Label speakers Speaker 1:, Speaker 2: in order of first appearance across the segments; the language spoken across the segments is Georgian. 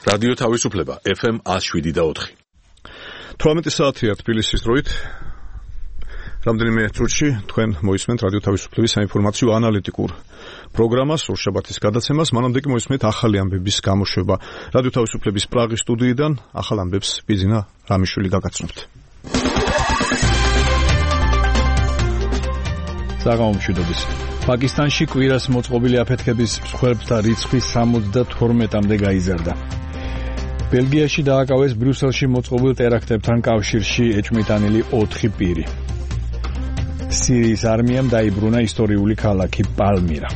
Speaker 1: რადიო თავისუფლება FM 107.4.
Speaker 2: 18 საათია თბილისის დროით. რამდენიმე წუთში თქვენ მოისმენთ რადიო თავისუფლების საინფორმაციო ანალიტიკურ პროგრამას ორშაბათის გადაცემას. მანამდე კი მოისმენთ ახალი ამბების გამოშვება რადიო თავისუფლების პრაღის სტუდიიდან. ახალ ამბებს ბიძინა რამიშვილი გაგაცნობთ.
Speaker 3: საღამომშვიდობის. პაკისტანში კვირას მოწყობილი აფეთქების მსხვერპლთა რიცხვი 72-მდე გაიზარდა. ბელგიაში დააკავეს ბრიუსელში მოწყობილ ტერაქტებთან კავშირში ეჭვმიტანილი 4 პირი. სირიის არმიამ დაიბრუნა ისტორიული ქალაქი პალმირა.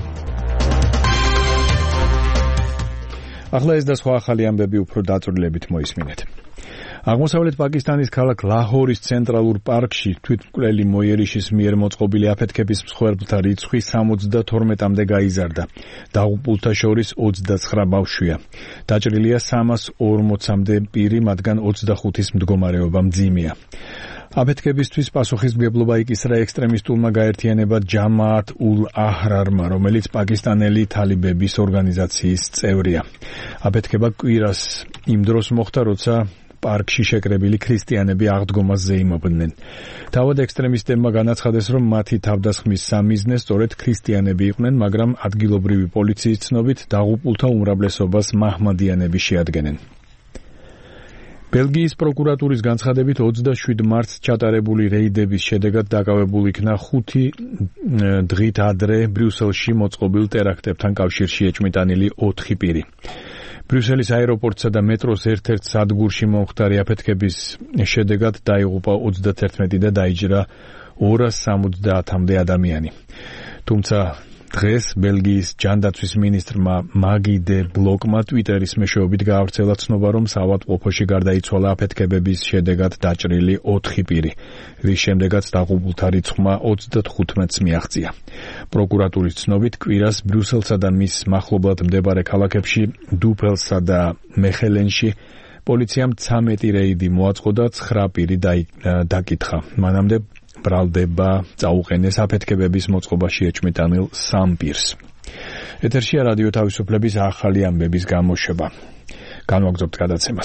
Speaker 3: ახლა ეს და სხვა ახალი ამბები უფრო დაწვრილებით მოისმინეთ. აღმოსავლეთ პაკისტანის ქალაქ ლაჰორის ცენტრალურ პარკში თვითმკვლელი მოიერიშის მიერ მოწყობილი აფეთქების მსხვერპლთა რიცხვი 72-მდე გაიზარდა. დაღუპულთა შორის 29 ბავშვია. დაჭრილია 340-მდე პირი, მათგან 25-ის მდგომარეობა მძიმეა. აფეთქებისთვის პასუხისმგებლობა იკისრა ექსტრემისტულმა გაერთიანებად ჯამაათ ულ აჰრარმა, რომელიც პაკისტანელი თალიბების ორგანიზაციის წევრია. აფეთქება კვირას იმ დროს მოხდა, როცა პარკში შეკრებილი ქრისტიანები აღდგომას ზეიმობდნენ. თავად ექსტრემისტებმა განაცხადეს, რომ მათი თავდასხმის სამიზნე სწორედ ქრისტიანები იყვნენ, მაგრამ ადგილობრივი პოლიციის ცნობით დაღუპულთა უმრავლესობას მაჰმადიანები შეადგენენ. ბელგიის პროკურატურის განცხადებით 27 მარტს ჩატარებული რეიდების შედეგად დაკავებულ იქნა 5 დღით ადრე ბრიუსელში მოწყობილ ტერაქტებთან კავშირში ეჭვმიტანილი 4 პირი. ბრიუსელის აეროპორტსა და მეტროს ერთ-ერთ სადგურში მომხდარი აფეთქების შედეგად დაიღუპა 31 და დაიჯრა 270-მდე ადამიანი. თუმცა დღეს ბელგიის ჯანდაცვის მინისტრმა მაგი დე ბლოკმა ტვიტერის მეშვეობით გაავრცელა ცნობა, რომ საავადმყოფოში გარდაიცვალა აფეთქებების შედეგად დაჭრილი 4 პირი, რის შემდეგაც დაღუპულთა რიცხვმა 35-ს მიაღწია. პროკურატურის ცნობით კვირას ბრიუსელსა და მის მახლობლად მდებარე ქალაქებში დუფელსა და მეხელენში პოლიციამ 13 რეიდი მოაწყო და 9 პირი დაკითხა. მანამდე ბრალდება წაუყენეს აფეთქებების მოწყობაში ეჭვმიტანილ 3 პირს. ეთერშია რადიო თავისუფლების ახალი ამბების გამოშვება. განვაგრძობთ გადაცემას.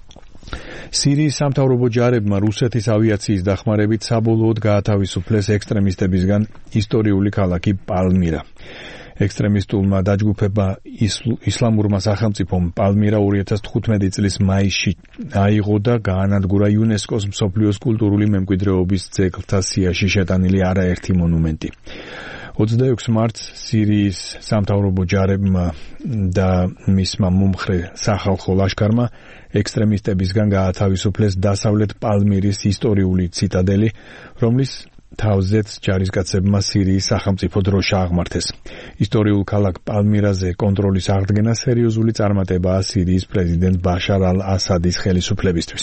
Speaker 3: სირიის სამთავრობო ჯარებმა რუსეთის ავიაციის დახმარებით საბოლოოდ გაათავისუფლეს ექსტრემისტებისგან ისტორიული ქალაქი პალმირა. ექსტრემისტულმა დაჯგუფება ისლამურმა სახელმწიფომ პალმირა 2015 წლის მაისში აიღო და გაანადგურა იუნესკოს მსოფლიოს კულტურული მემკვიდრეობის ძეგლთა სიაში შეტანილი არაერთი მონუმენტი. 26 მარტს სირიის სამთავრობო ჯარებმა და მისმა მომხრე სახალხო ლაშქარმა ექსტრემისტებისგან გაათავისუფლეს დასავლეთ პალმირის ისტორიული ციტადელი, რომლის თავზეც ჯარისკაცებმა სირიის სახელმწიფო დროშა აღმართეს. ისტორიულ ქალაქ პალმირაზე კონტროლის აღდგენა სერიოზული წარმატებაა სირიის პრეზიდენტ ბაშარ ალ-ასადის ხელისუფლებისთვის.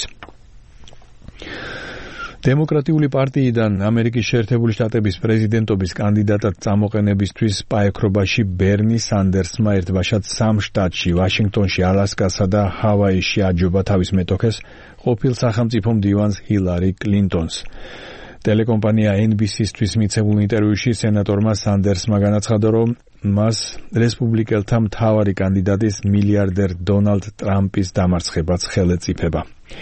Speaker 3: დემოკრატიული პარტიიდან ამერიკის შეერთებული შტატების პრეზიდენტობის კანდიდატად წამოყენებისთვის პაექრობაში ბერნი სანდერსმა ერთბაშად 3 შტატში, ვაშინგტონში, ალასკასა და ჰავაიში აჯობა თავის მეტოქეს ყოფილ სახელმწიფო მდივანს ჰილარი კლინტონს. ტელეკომპანია NBC-ისთვის მიცემულ ინტერვიუში სენატორმა სანდერსმა განაცხადა, რომ მას რესპუბლიკელთა მთავარი კანდიდატის მილიარდერ დონალდ ტრამპის დამარცხებაც ხელეწიფება.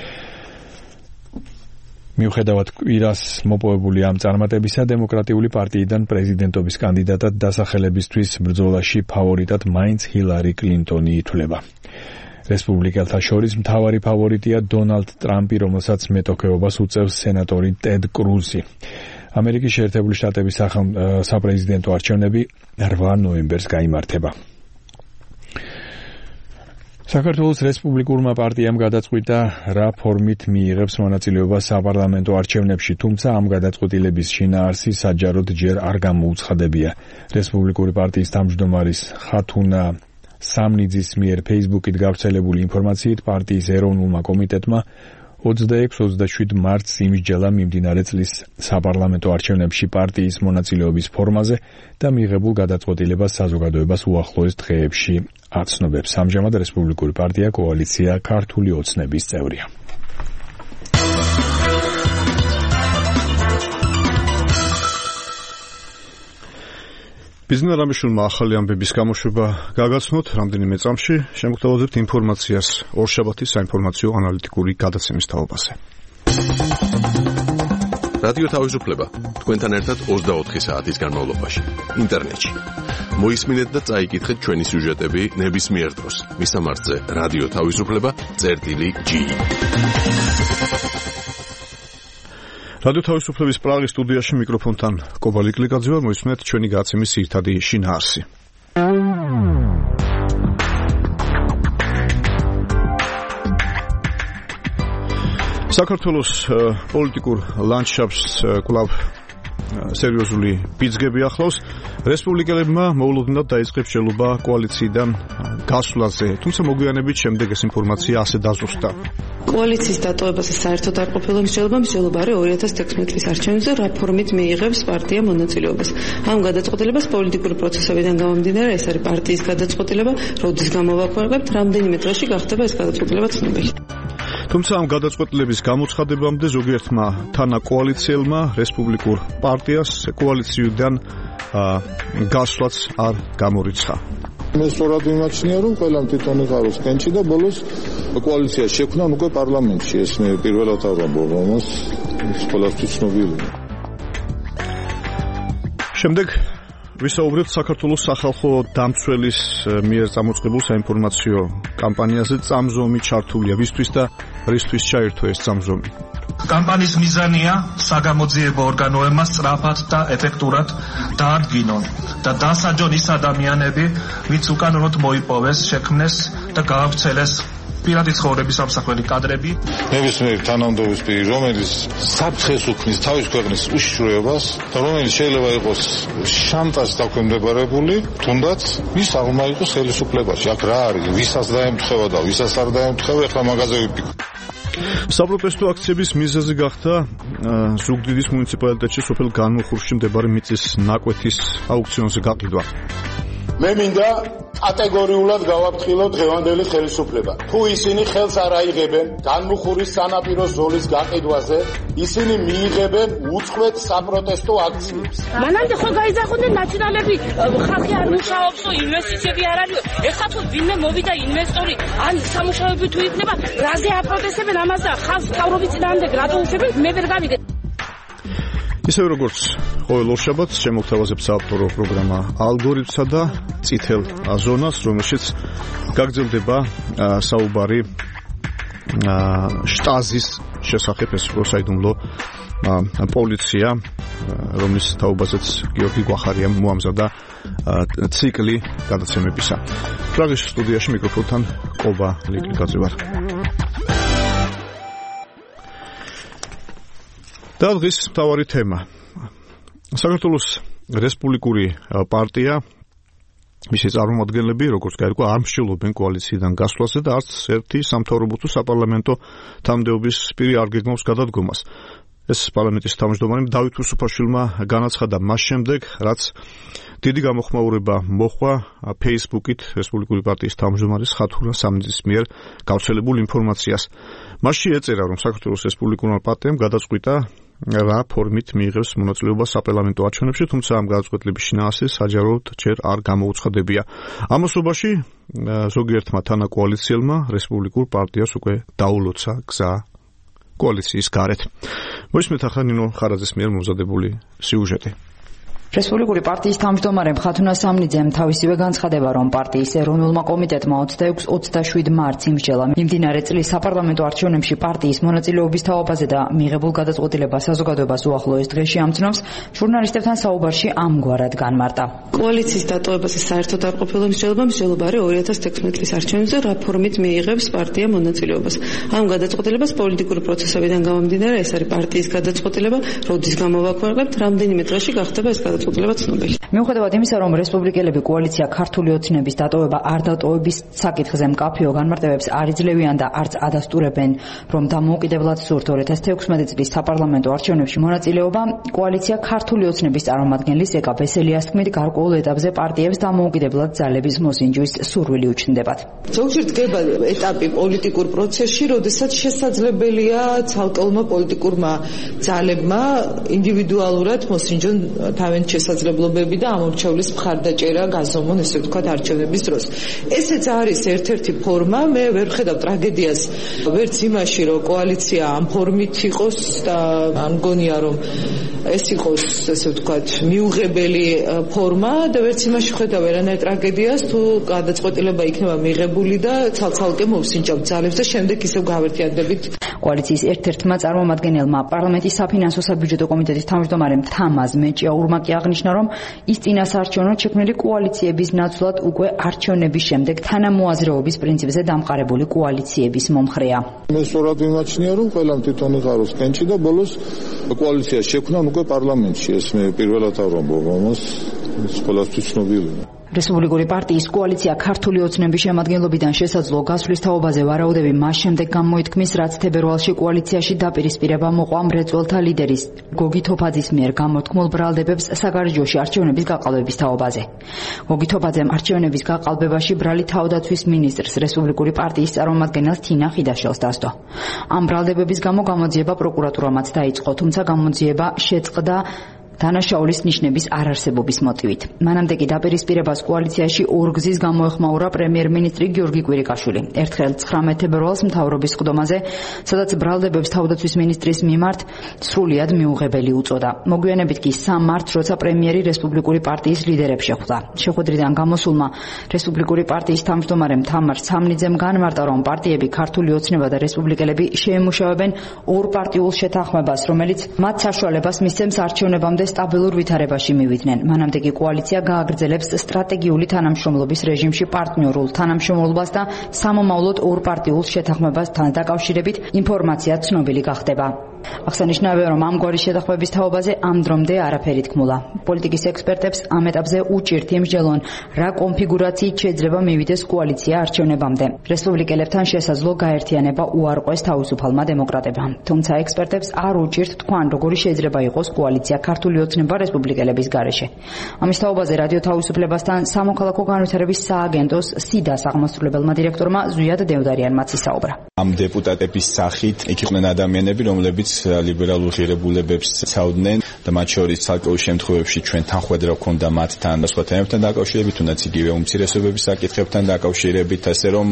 Speaker 3: მიუხედავად კვირას მოპოვებული ამ წარმატებისა, დემოკრატიული პარტიიდან პრეზიდენტობის კანდიდატად დასახელებისთვის ბრძოლაში ფავორიტად მაინც ჰილარი კლინტონი ითვლება. რესპუბლიკელთა შორის მთავარი ფავორიტია დონალდ ტრამპი, რომელსაც მეტოქეობას უწევს სენატორი ტედ კრუზი. ამერიკის შეერთებული შტატების საპრეზიდენტო არჩევნები 8 ნოემბერს გაიმართება. საქართველოს რესპუბლიკურმა პარტიამ გადაწყვიტა, რა ფორმით მიიღებს მონაწილეობას საპარლამენტო არჩევნებში, თუმცა ამ გადაწყვეტილების შინაარსი საჯაროდ ჯერ არ გამოუცხადებია. რესპუბლიკური პარტიის თავმჯდომარის ხათუნა სამნიძის მიერ Facebook-ით გავრცელებული ინფორმაციით პარტიის ეროვნულმა კომიტეტმა 26-27 მარტს იმსჯელა მიმდინარე წლის საპარლამენტო არჩევნებში პარტიის მონაწილეობის ფორმაზე და მიღებულ გადაწყვეტილებას საზოგადოებას უახლოეს დღეებში აცნობებს. ამჟამად რესპუბლიკური პარტია კოალიცია ქართული ოცნების წევრია.
Speaker 2: ბიზნეს რამიშვილმა ახალი ამბების გამოშვება გაგაცნოთ რამდენიმე წამში, შემოგთავაზებთ ინფორმაციას ორშაბათის საინფორმაციო ანალიტიკური გადაცემის თაობაზე.
Speaker 1: რადიო თავისუფლება თქვენთან ერთად 24 საათის განმავლობაში ინტერნეტში. მოისმინეთ და წაიკითხეთ ჩვენი სიუჟეტები ნებისმიერ დროს. მისამართზე რადიო თავისუფლება.ge.
Speaker 2: რადიო თავისუფლების პრაღის სტუდიაში მიკროფონთან კობალი კლიკაძე ვარ, მოისმენთ ჩვენი გადაცემის ძირითადი შინაარსი. საქართველოს პოლიტიკურ ლანდშაფტს კვლავ სერიოზული ბიძგები ახლავს. რესპუბლიკელებმა მოულოდნელად დაიწყეს მსჯელობა კოალიციიდან გასვლაზე, თუმცა მოგვიანებით შემდეგ ეს ინფორმაცია ასე დაზუსტდა.
Speaker 4: კოალიციის დატოვებაზე საერთოდ არ ყოფილა მსჯელობა არის 2016 წლის არჩევნებზე, რა ფორმით მიიღებს პარტია მონაწილეობას. ამ გადაწყვეტილებას პოლიტიკური პროცესებიდან გამომდინარე, ეს არის პარტიის გადაწყვეტილება, როდის გამოვაქვეყნებთ, რამდენიმე დღეში გახდება ეს გადაწყვეტილება ცნობილი.
Speaker 2: თუმცა ამ გადაწყვეტილების გამოცხადებამდე ზოგიერთმა თანაკოალიციელმა რესპუბლიკურ პარტიას კოალიციიდან გასვლაც არ გამორიცხა.
Speaker 5: მე სწორად მიმაჩნია, რომ ყველამ თვითონ იყაროს კენჭი და ბოლოს კოალიცია შექმნა უკვე პარლამენტში. ეს მე პირველად ავამბობ, რომელს ყველასთვის ცნობილია. შემდეგ ვისაუბრებთ საქართველოს სახალხო დამცველის მიერ წამოწყებულ საინფორმაციო კამპანიაზე. წამზომი ჩართულია ვისთვის და რისთვის ჩაერთო ეს წამზომი?
Speaker 6: კამპანიის მიზანია საგამოძიებო ორგანოებმა სწრაფად და ეფექტურად დაადგინონ და დასაჯონ ის ადამიანები, ვინც უკანონოდ მოიპოვეს, შექმნეს და გაავრცელეს პირადი ცხოვრების ამსახველი კადრები.
Speaker 5: ნებისმიერ თანამდებობის პირი, რომელიც საფრთხეს უქმნის თავის ქვეყნის უშიშროებას და რომელიც შეიძლება იყოს შანტაჟს დაქვემდებარებული, თუნდაც ის აღმა იყოს ხელისუფლებაში. აქ რა არის? ვისაც დაემთხევა და ვისაც არ დაემთხევა, ეხლა მაგაზე ვიფიქრობ.
Speaker 2: საპროტესტო აქციების მიზეზი გახდა ზუგდიდის მუნიციპალიტეტში სოფელ განმუხურში მდებარე მიწის ნაკვეთის აუქციონზე გაყიდვა.
Speaker 7: მე მინდა კატეგორიულად გავაფრთხილო დღევანდელი ხელისუფლება. თუ ისინი ხელს არ აიღებენ განმუხურის სანაპიროს ზოლის გაყიდვაზე, ისინი მიიღებენ უწყვეტ საპროტესტო აქციებს.
Speaker 8: მანამდე ხო გაიზარხოდნენ ნაციონალები, ხალხი არ მუშაობს, ინვესტიციები არ არის. ეხლა თუ ვინმე მოვიდა ინვესტორი, ან სამუშაოები თუ იქნება, რაზე აპროტესტებენ ამას და ხალხს თავრობის წინააღმდეგ რატო უშვებენ, მე ვერ გავიგე.
Speaker 2: ისევ როგორც ყოველ ორშაბათს შემოგთავაზებთ საავტორო პროგრამა ალგორითმსა და წითელ ზონას, რომელშიც გაგრძელდება საუბარი შტაზის შესახებ, ეს რო საიდუმლო პოლიცია, რომლის თაობაზეც გიორგი გვახარიამ მოამზადა ციკლი გადაცემებისა. პრაღის სტუდიაში მიკროფონთან კობა ლიკლიძე ვარ. და დღის მთავარი თემა. საქართველოს რესპუბლიკური პარტია, მისი წარმომადგენლები, როგორც გაირკვა, არ მსჯელობენ კოალიციიდან გასვლაზე და არც ერთი სამთავრობო თუ საპარლამენტო თანამდებობის პირი არ გეგმავს გადადგომას. ეს პარლამენტის თავმჯდომარემ დავით უსუფაშვილმა განაცხადა მას შემდეგ, რაც დიდი გამოხმაურება მოჰყვა Facebook-ით რესპუბლიკური პარტიის თავმჯდომარის ხათურა სამნიძის მიერ გავრცელებულ ინფორმაციას. მასში ეწერა, რომ საქართველოს რესპუბლიკურმა პარტიამ გადაწყვიტა რა ფორმით მიიღებს მონაწილეობას საპარლამენტო არჩევნებში, თუმცა ამ გადაწყვეტილების შინაარსი საჯაროდ ჯერ არ გამოუცხადებია. ამასობაში ზოგიერთმა თანაკოალიციელმა რესპუბლიკურ პარტიას უკვე დაულოცა გზა კოალიციის გარეთ. მოისმენთ ახლა ნინო ხარაძის მიერ მომზადებული სიუჟეტი.
Speaker 9: რესპუბლიკური პარტიის თავმჯდომარე ხათუნა სამნიძემ თავისივე განცხადება, რომ პარტიის ეროვნულმა კომიტეტმა 26-27 მარტს იმსჯელა მიმდინარე წლის საპარლამენტო არჩევნებში პარტიის მონაწილეობის თაობაზე და მიღებულ გადაწყვეტილებას საზოგადოებას უახლოეს დღეში ამცნობს, ჟურნალისტებთან საუბარში ამგვარად განმარტა.
Speaker 4: კოალიციის დატოვებაზე საერთოდ არ ყოფილა მსჯელობა არის 2016 წლის არჩევნებზე, რა ფორმით მიიღებს პარტია მონაწილეობას. ამ გადაწყვეტილებას პოლიტიკური პროცესებიდან გამომდინარე, ეს არის პარტიის გადაწყვეტილება, როდის გამოვაქვეყნებთ, რამდენიმე დღეში გახდება ეს გადაწყვეტილება ცნობილი.
Speaker 9: მიუხედავად იმისა, რომ რესპუბლიკელები კოალიცია ქართული ოცნების დატოვება არ დატოვების საკითხზე მკაფიო განმარტებებს არ იძლევიან და არც ადასტურებენ, რომ დამოუკიდებლად სურთ 2016 წლის საპარლამენტო არჩევნებში მონაწილეობა, კოალიცია ქართული ოცნების წარმომადგენლის ეკა ბესელიას თქმით, გარკვეულ ეტაპზე პარტიებს დამოუკიდებლად ძალების მოსინჯვის სურვილი უჩნდებათ.
Speaker 4: ზოგჯერ დგება ეტაპი პოლიტიკურ პროცესში, როდესაც შესაძლებელია ცალკეულმა პოლიტიკურმა ძალებმა ინდივიდუალურად მოსინჯონ თავენ
Speaker 10: შესაძლებლობები და ამორჩევლის მხარდაჭერა გაზომონ, ესე ვთქვათ, არჩევნების დროს. ესეც არის ერთ-ერთი ფორმა. მე ვერ ვხედავ ტრაგედიას ვერც იმაში, რომ კოალიცია ამ ფორმით იყოს და მგონია, რომ ეს იყოს, ესე ვთქვათ, მიუღებელი ფორმა და ვერც იმაში ვხედავ ვერანაირ ტრაგედიას, თუ გადაწყვეტილება იქნება მიღებული და ცალ-ცალკე მოვსინჯავთ ძალებს და შემდეგ ისევ გავერთიანდებით.
Speaker 9: კოალიციის ერთ-ერთმა წარმომადგენელმა პარლამენტის საფინანსო საბიუჯეტო კომიტეტის თავმჯდომარემ თამაზ მეჭიაურმა კი აღნიშნა, რომ ის წინასაარჩევნო შექმნილი კოალიციების ნაცვლად უკვე არჩევნების შემდეგ თანამოაზრეობის პრინციპზე დამყარებული კოალიციების მომხრეა.
Speaker 5: მე სწორად ვიმაჩნია, რომ ყველამ თვითონ იღაროს კენჭი და ბოლოს კოალიცია შექმნან უკვე პარლამენტში. ეს მე პირველად ავამბობ ამას, ეს ყველასთვის ცნობილია.
Speaker 9: რესპუბლიკური პარტიის კოალიცია ქართული ოცნების შემადგენლობიდან შესაძლო გასვლის თაობაზე ვარაუდები მას შემდეგ გამოითქმის, რაც თებერვალში კოალიციაში დაპირისპირება მოყვა მრეწველთა ლიდერის გოგი თოფაძის მიერ გამოთქმულ ბრალდებებს საგარეჯოში არჩევნების გაყალბების თაობაზე. გოგი თოფაძემ არჩევნების გაყალბებაში ბრალი თავდაცვის მინისტრს, რესპუბლიკური პარტიის წარმომადგენელს თინა ხიდაშელს დასდო. ამ ბრალდებების გამო გამოძიება პროკურატურამაც დაიწყო, თუმცა გამოძიება შეწყდა დანაშაულის ნიშნების არარსებობის მოტივით. მანამდე კი დაპირისპირებას კოალიციაში ორგზის გამოეხმაურა პრემიერ-მინისტრი გიორგი კვირიკაშვილი. ერთხელ 19 თებერვალს მთავრობის სხდომაზე, სადაც ბრალდებებს თავდაცვის მინისტრის მიმართ სრულიად მიუღებელი უწოდა. მოგვიანებით კი 3 მარტს, როცა პრემიერი რესპუბლიკური პარტიის ლიდერებს შეხვდა. შეხვედრიდან გამოსულმა რესპუბლიკური პარტიის თავმჯდომარემ თამარ სამნიძემ განმარტა, რომ პარტიები ქართული ოცნება და რესპუბლიკელები შეემუშავებენ ორ პარტიულ შეთანხმებას, რომელიც მათ საშუალებას მისცემს არჩევნებამდე სტაბილურ ვითარებაში მივიდნენ. მანამდე კი კოალიცია გააგრძელებს სტრატეგიული თანამშრომლობის რეჟიმში პარტნიორულ თანამშრომლობას და სამომავლოდ ორ პარტიულ შეთანხმებასთან დაკავშირებით ინფორმაცია ცნობილი გახდება. აღსანიშნავია, რომ ამგვარი შეთანხმების თაობაზე ამ დრომდე არაფერი თქმულა. პოლიტიკის ექსპერტებს ამ ეტაპზე უჭირთ იმსჯელონ, რა კონფიგურაციით შეიძლება მივიდეს კოალიცია არჩევნებამდე. რესპუბლიკელებთან შესაძლო გაერთიანება უარყვეს თავისუფალმა დემოკრატებმა. თუმცა ექსპერტებს არ უჭირთ თქვან, როგორი შეიძლება იყოს კოალიცია ქართული ოცნება რესპუბლიკელების გარეშე. ამის თაობაზე რადიო თავისუფლებასთან სამოქალაქო განვითარების სააგენტოს სიდას აღმასრულებელმა დირექტორმა ზვიად დევდარიანმაც ისაუბრა.
Speaker 11: ამ დეპუტატების სახით იქ იყვნენ ადამიანები, რომლებიც ლიბერალურ ღირებულებებს ცავდნენ და მათ შორის ცალკეულ შემთხვევებში ჩვენ თანხმედრა გვქონდა მათთან და სხვა თემებთან დაკავშირებით, თუნდაც იგივე უმცირესობების საკითხებთან დაკავშირებით, ასე რომ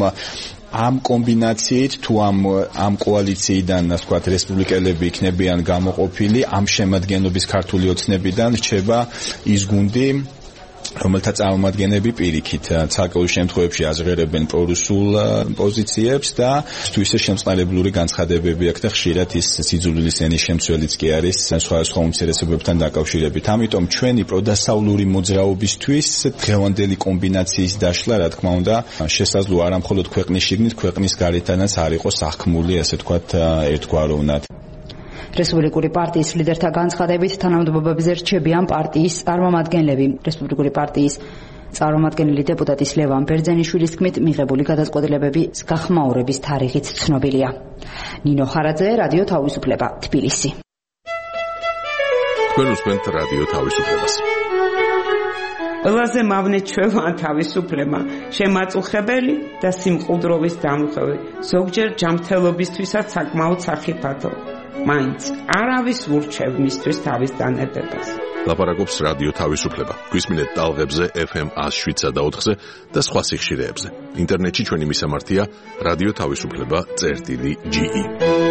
Speaker 11: ამ კომბინაციით თუ ამ კოალიციიდან, ასე ვთქვათ, რესპუბლიკელები იქნებიან გამოყოფილი, ამ შემადგენლობის ქართული ოცნებიდან რჩება ის გუნდი, რომელთა წარმომადგენლები პირიქით ცალკეულ შემთხვევებში აზღერებენ პრორუსულ პოზიციებს და თუ ისე შემწყნარებლური განცხადებები აქვს და ხშირად ის სიძულვილის ენის შემცველიც კი არის სხვადასხვა უმცირესობებთან დაკავშირებით. ამიტომ ჩვენი პროდასავლური მოძრაობისთვის დღევანდელი კომბინაციის დაშლა, რა თქმა უნდა, შესაძლოა არა მხოლოდ ქვეყნის შიგნით, ქვეყნის გარეთანაც არ იყოს აღქმული, ასე ვთქვათ, ერთგვაროვნად.
Speaker 9: რესპუბლიკური პარტიის ლიდერთა განცხადებით თანამდებობებზე რჩებიან პარტიის წარმომადგენლები. რესპუბლიკური პარტიის წარმომადგენელი დეპუტატის ლევან ბერძენიშვილის თქმით, მიღებული გადაწყვეტილებები გახმაურების თარიღით ცნობილია. ნინო ხარაძე, რადიო თავისუფლება, თბილისი.
Speaker 1: თქვენ უსმენთ რადიო თავისუფლებას.
Speaker 12: ყველაზე მავნე ჩვევა თავისუფლება, შემაწუხებელი და სიმყუდროვის დამხევი, ზოგჯერ ჯანმრთელობისთვისაც საკმაოდ სახიფათო. მაინც არავის ურჩევ მისთვის თავის დანებებას.
Speaker 1: ლაპარაკობს რადიო თავისუფლება. გვისმინეთ ტალღებზე FM 107.4-ზე და სხვა სიხშირეებზე. ინტერნეტში ჩვენი მისამართია რადიო თავისუფლება.ge.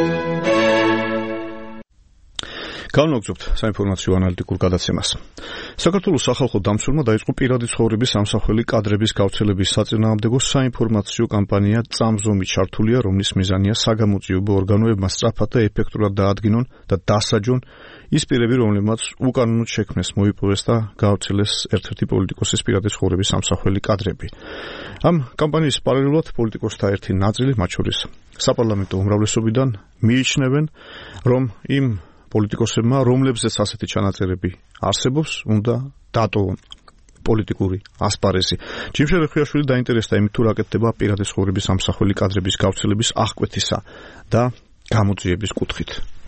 Speaker 2: განვაგრძობთ საინფორმაციო ანალიტიკურ გადაცემას. საქართველოს სახალხო დამცველმა დაიწყო პირადი ცხოვრების ამსახველი კადრების გავრცელების საწინააღმდეგო საინფორმაციო კამპანია წამზომი ჩართულია, რომლის მიზანია საგამოძიებო ორგანოებმა სწრაფად და ეფექტურად დაადგინონ და დასაჯონ ის პირები, რომლებმაც უკანონოდ შექმნეს, მოიპოვეს და გავრცელეს ერთ-ერთი პოლიტიკოსის პირადი ცხოვრების ამსახველი კადრები. ამ კამპანიის პარალელურად პოლიტიკოსთა ერთი ნაწილი, მათ შორის საპარლამენტო უმრავლესობიდან, მიიჩნევენ, რომ იმ პოლიტიკოსებმა, რომლებზეც ასეთი ჩანაწერები არსებობს, უნდა დატოვონ პოლიტიკური ასპარეზი. ჯიმშელ ხვიაშვილი დაინტერესდა იმით, თუ რა კეთდება პირადი ცხოვრების ამსახველი კადრების გავრცელების აღკვეთისა და გამოძიების კუთხით.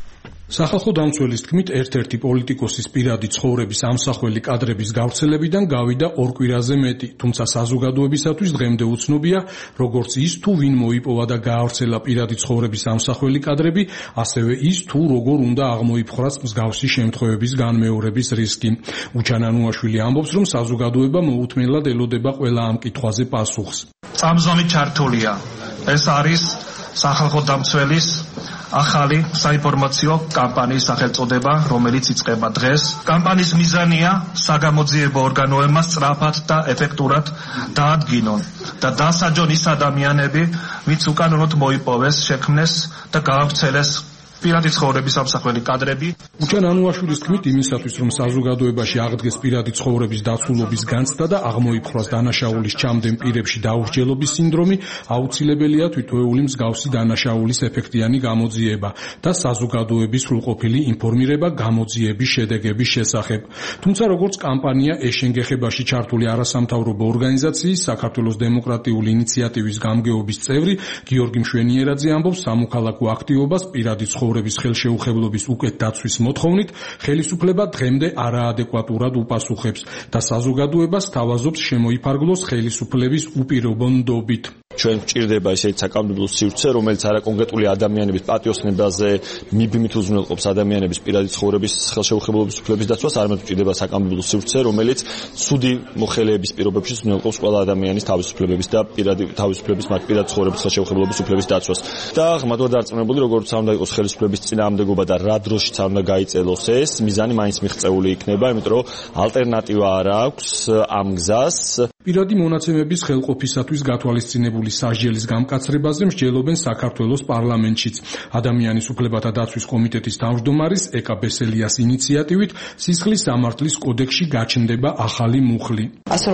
Speaker 13: სახალხო დამცველის თქმით, ერთ-ერთი პოლიტიკოსის პირადი ცხოვრების ამსახველი კადრების გავრცელებიდან გავიდა 2 კვირაზე მეტი, თუმცა საზოგადოებისათვის დღემდე უცნობია, როგორც ის თუ ვინ მოიპოვა და გაავრცელა პირადი ცხოვრების ამსახველი კადრები, ასევე ის თუ როგორ უნდა აღმოიფხვრას მსგავსი შემთხვევების განმეორების რისკი. უჩან ანუაშვილი ამბობს, რომ საზოგადოება მოუთმენლად ელოდება ყველა ამ კითხვაზე პასუხს.
Speaker 6: წამზომი ჩართულია. ეს არის სახალხო დამცველის ახალი საინფორმაციო კამპანიის სახელწოდება, რომელიც იწყება დღეს. კამპანიის მიზანია საგამოძიებო ორგანოებმა სწრაფად და ეფექტურად დაადგინონ და დასაჯონ ის ადამიანები, ვინც უკანონოდ მოიპოვეს, შექმნეს და გაავრცელეს პირადი ცხოვრების ამსახველი კადრები.
Speaker 13: უჩან ანუაშვილის თქმით, იმისათვის რომ საზოგადოებაში აღდგეს პირადი ცხოვრების დაცულობის განცდა და აღმოიფხვრას დანაშაულის ჩამდენ პირებში დაურჩელობის სინდრომი, აუცილებელია თვითოეული მსგავსი დანაშაულის ეფექტიანი გამოძიება და საზოგადოების სრულყოფილი ინფორმირება გამოძიების შედეგების შესახებ. თუმცა როგორც კამპანია ეშენგეხებაში ჩართული არასამთავრობო ორგანიზაციის საქართველოს დემოკრატიული ინიციატივის გამგეობის წევრი გიორგი მშვენიერაძე ამბობს, სამოქალაქო აქტივობას პირადი ცხოვრების ხელშეუხებლობის უკეთ დაცვის მოთხოვნით ხელისუფლება დღემდე არაადეკვატურად უპასუხებს და საზოგადოებას თავაზობს შემოიფარგლოს ხელისუფლების უპირობონდობით.
Speaker 14: ჩვენ გვჭირდება ესეთი საკანონმდებლო სივრცე, რომელიც არაკონკრეტული ადამიანების პატიოსნებაზე მიბმით უზრუნველყოფს ადამიანების პირადი ცხოვრების ხელშეუხებლობის უფლების დაცვას, არამედ გვჭირდება საკანონმდებლო სივრცე, რომელიც ცუდი მოხელეების პირობებში უზრუნველყოფს ყველა ადამიანის თავისუფლებების და თავისუფლების მათ პირადი ცხოვრების ხელშეუხებლობის უფლების დაცვას. და ღრმადულად დარწმუნებული, როგორც უნდა იყოს ხელისუფლების წინააღმდეგობა და რა დროშიც არ უნდა გაიწელოს ეს, მიზანი მაინც მიღწეული იქნება, იმიტომ რომ ალტერნატივა არ აქვს ამ გზას.
Speaker 13: პირადი მონაცემების ხელყოფისათვის გათვალისწინებული სასჯელის გამკაცრებაზე მსჯელობენ საქართველოს პარლამენტშიც. ადამიანის უფლებათა დაცვის კომიტეტის თავმჯდომარის ეკა ბესელიას ინიციატივით სისხლის სამართლის კოდექსში გაჩნდება ახალი მუხლი.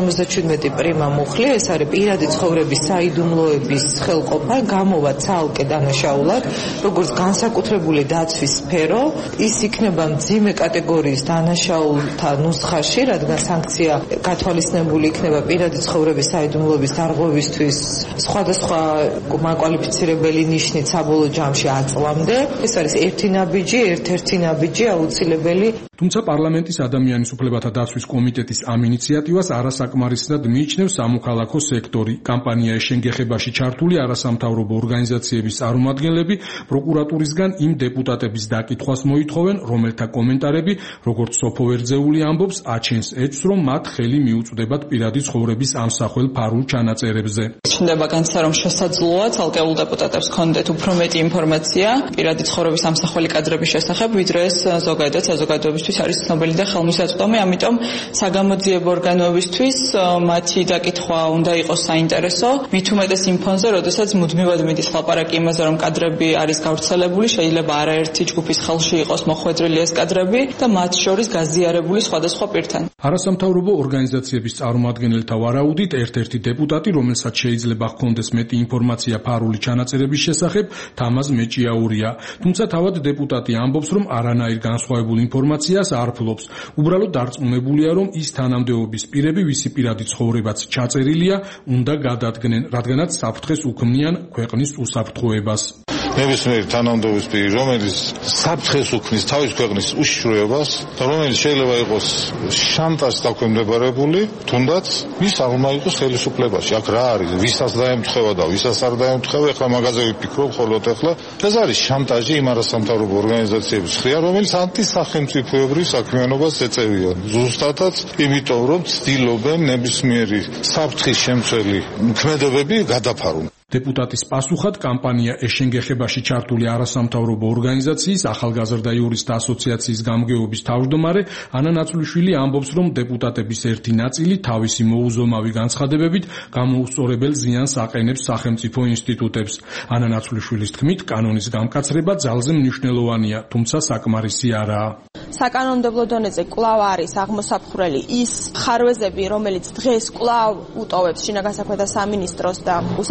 Speaker 10: 157 პრიმა მუხლი, ეს არის პირადი ცხოვრების საიდუმლოების ხელყოფა, გამოვა ცალკე დანაშაულად, როგორც განსაკუთრებული დაცვის სფერო, ის იქნება მძიმე კატეგორიის დანაშაულთა ნუსხაში, რადგან სანქცია გათვალისწინებული იქნება პირადი ცხოვრების საიდუმლოების დარღვევისთვის სხვადასხვა მაკვალიფიცირებელი ნიშნით საბოლოო ჯამში 10 წლამდე. ეს არის ერთ-ერთი ნაბიჯი აუცილებელი.
Speaker 13: თუმცა პარლამენტის ადამიანის უფლებათა დაცვის კომიტეტის ამ ინიციატივას არასაკმარისად მიიჩნევს სამოქალაქო სექტორი. კამპანია ეშენგეხებაში ჩართული არასამთავრობო ორგანიზაციების წარმომადგენლები პროკურატურისგან იმ დეპუტატების დაკითხვას მოითხოვენ, რომელთა კომენტარები, როგორც სოფო ვერძეული ამბობს, აჩენს ეჭვს, რომ მათ ხელი მიუწვდებათ პირადი ცხოვრების ამსახველ ფარულ ჩანაწერებზე.
Speaker 15: ჩნდება განცდა, რომ შესაძლოა ცალკეულ დეპუტატებს ჰქონდეთ უფრო მეტი ინფორმაცია პირადი ცხოვრების ამსახველი კადრების შესახებ, ვიდრე ეს ზოგადად საზოგადოებისთვის არის ცნობილი და ხელმისაწვდომი, ამიტომ საგამოძიებო ორგანოებისთვის მათი დაკითხვა უნდა იყოს საინტერესო, მით უმეტეს იმ ფონზე, როდესაც მუდმივად მიდის ლაპარაკი იმაზე, რომ კადრები არის გავრცელებული, შეიძლება არაერთი ჯგუფის ხელში იყოს მოხვედრილი ეს კადრები და მათ შორის გაზიარებული სხვადასხვა პირთან.
Speaker 13: არასამთავრობო ორგანიზაციების წარმომადგენელთა ვარაუდით, ერთ-ერთი დეპუტატი, რომელსაც შეიძლება ჰქონდეს მეტი ინფორმაცია ფარული ჩანაწერების შესახებ, თამაზ მეჭიაურია. თუმცა თავად დეპუტატი ამბობს, რომ არანაირ განსხვავებულ ინფორმაციას არ ფლობს. უბრალოდ დარწმუნებულია, რომ ის თანამდებობის პირები, ვისი პირადი ცხოვრებაც ჩაწერილია, უნდა გადადგნენ, რადგანაც საფრთხეს უქმნიან ქვეყნის უსაფრთხოებას.
Speaker 5: ნებისმიერი თანამდებობის პირი, რომელიც საფრთხეს უქმნის თავის ქვეყნის უშიშროებას და რომელიც შეიძლება იყოს შანტაჟს დაქვემდებარებული, თუნდაც ვის არ უნდა იყოს ხელისუფლებაში. აქ რა არის? ვისაც დაემთხევა და ვისაც არ დაემთხევა, ეხლა მაგაზე ვიფიქრობ ხოლმე ეხლა. ეს არის შანტაჟი იმ არასამთავრობო ორგანიზაციების მხრიდან, რომელიც ანტისახელმწიფოებრივ საქმიანობას ეწევიან. ზუსტადაც იმიტომ, რომ ცდილობენ ნებისმიერი საფრთხის შემცველი ქმედებები გადაფარონ.
Speaker 13: დეპუტატის პასუხად კამპანია ეშენგეხებაში ჩართული არასამთავრობო ორგანიზაციის ახალგაზრდა იურისტთა ასოციაციის გამგეობის თავმჯდომარე ანა ნაცვლიშვილი ამბობს, რომ დეპუტატების ერთი ნაწილი თავისი მოუზომავი განცხადებებით გამოუსწორებელ ზიანს აყენებს სახელმწიფო ინსტიტუტებს. ანა ნაცვლიშვილის თქმით, კანონის გამკაცრება ძალზე მნიშვნელოვანია, თუმცა საკმარისი არაა.
Speaker 16: საკანონმდებლო დონეზე კვლავ არის აღმოსაფხვრელი ის ხარვეზები, რომელიც დღეს კვლავ უტოვებს შინაგან საქმეთა სამინისტროს და უსაფრთხოების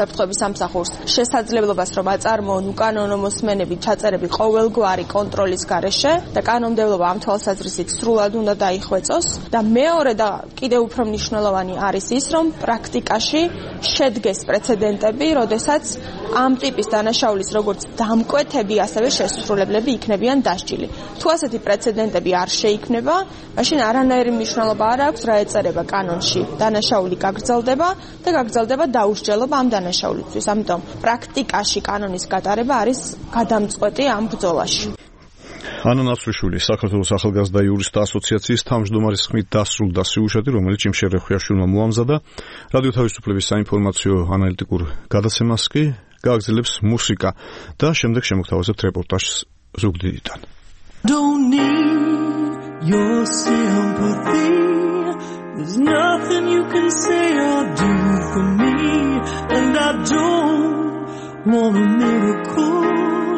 Speaker 16: სამსახურს შესაძლებლობას, რომ აწარმოონ უკანონო მოსმენები ჩაწერები ყოველგვარი კონტროლის გარეშე და კანონმდებლობა ამ თვალსაზრისით სრულად უნდა დაიხვეწოს და მეორე და კიდევ უფრო მნიშვნელოვანი არის ის, რომ პრაქტიკაში შედგეს პრეცედენტები, როდესაც ამ ტიპის დანაშაულის როგორც დამკვეთები, ასევე შესრულებლები იქნებიან დასჯილი. თუ ასეთი პრეცედენტები არ შეიქმნება, მაშინ არანაირი მნიშვნელობა არ აქვს, რა ეწერება კანონში. დანაშაული გაგრძელდება და გაგრძელდება დაუსჯელობა ამ დანაშაულისთვის. ამიტომ პრაქტიკაში კანონის გატარება არის გადამწყვეტი ამ ბრძოლაში.
Speaker 2: ანა ნაცრიშვილი, საქართველოს ახალგაზრდა იურისტთა ასოციაციის თავმჯდომარის ხმით დასრულდა სიუჟეტი, რომელიც იმშე რეხვიაშვილმა მოამზადა. რადიო თავისუფლების საინფორმაციო ანალიტიკურ გადაცემას კი გააგრძელებს მუსიკა და შემდეგ შემოგთავაზებთ რეპორტაჟს ზუგდიდიდან.
Speaker 17: Don't need your sympathy. There's nothing you can say or do for me, and I don't want a miracle.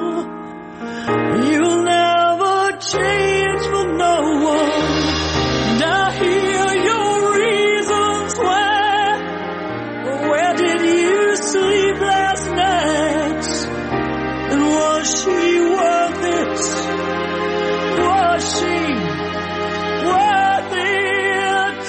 Speaker 17: You'll never change for no one. And I hear your reasons why. Where did you sleep last night? And was she worth it? Was she worth it?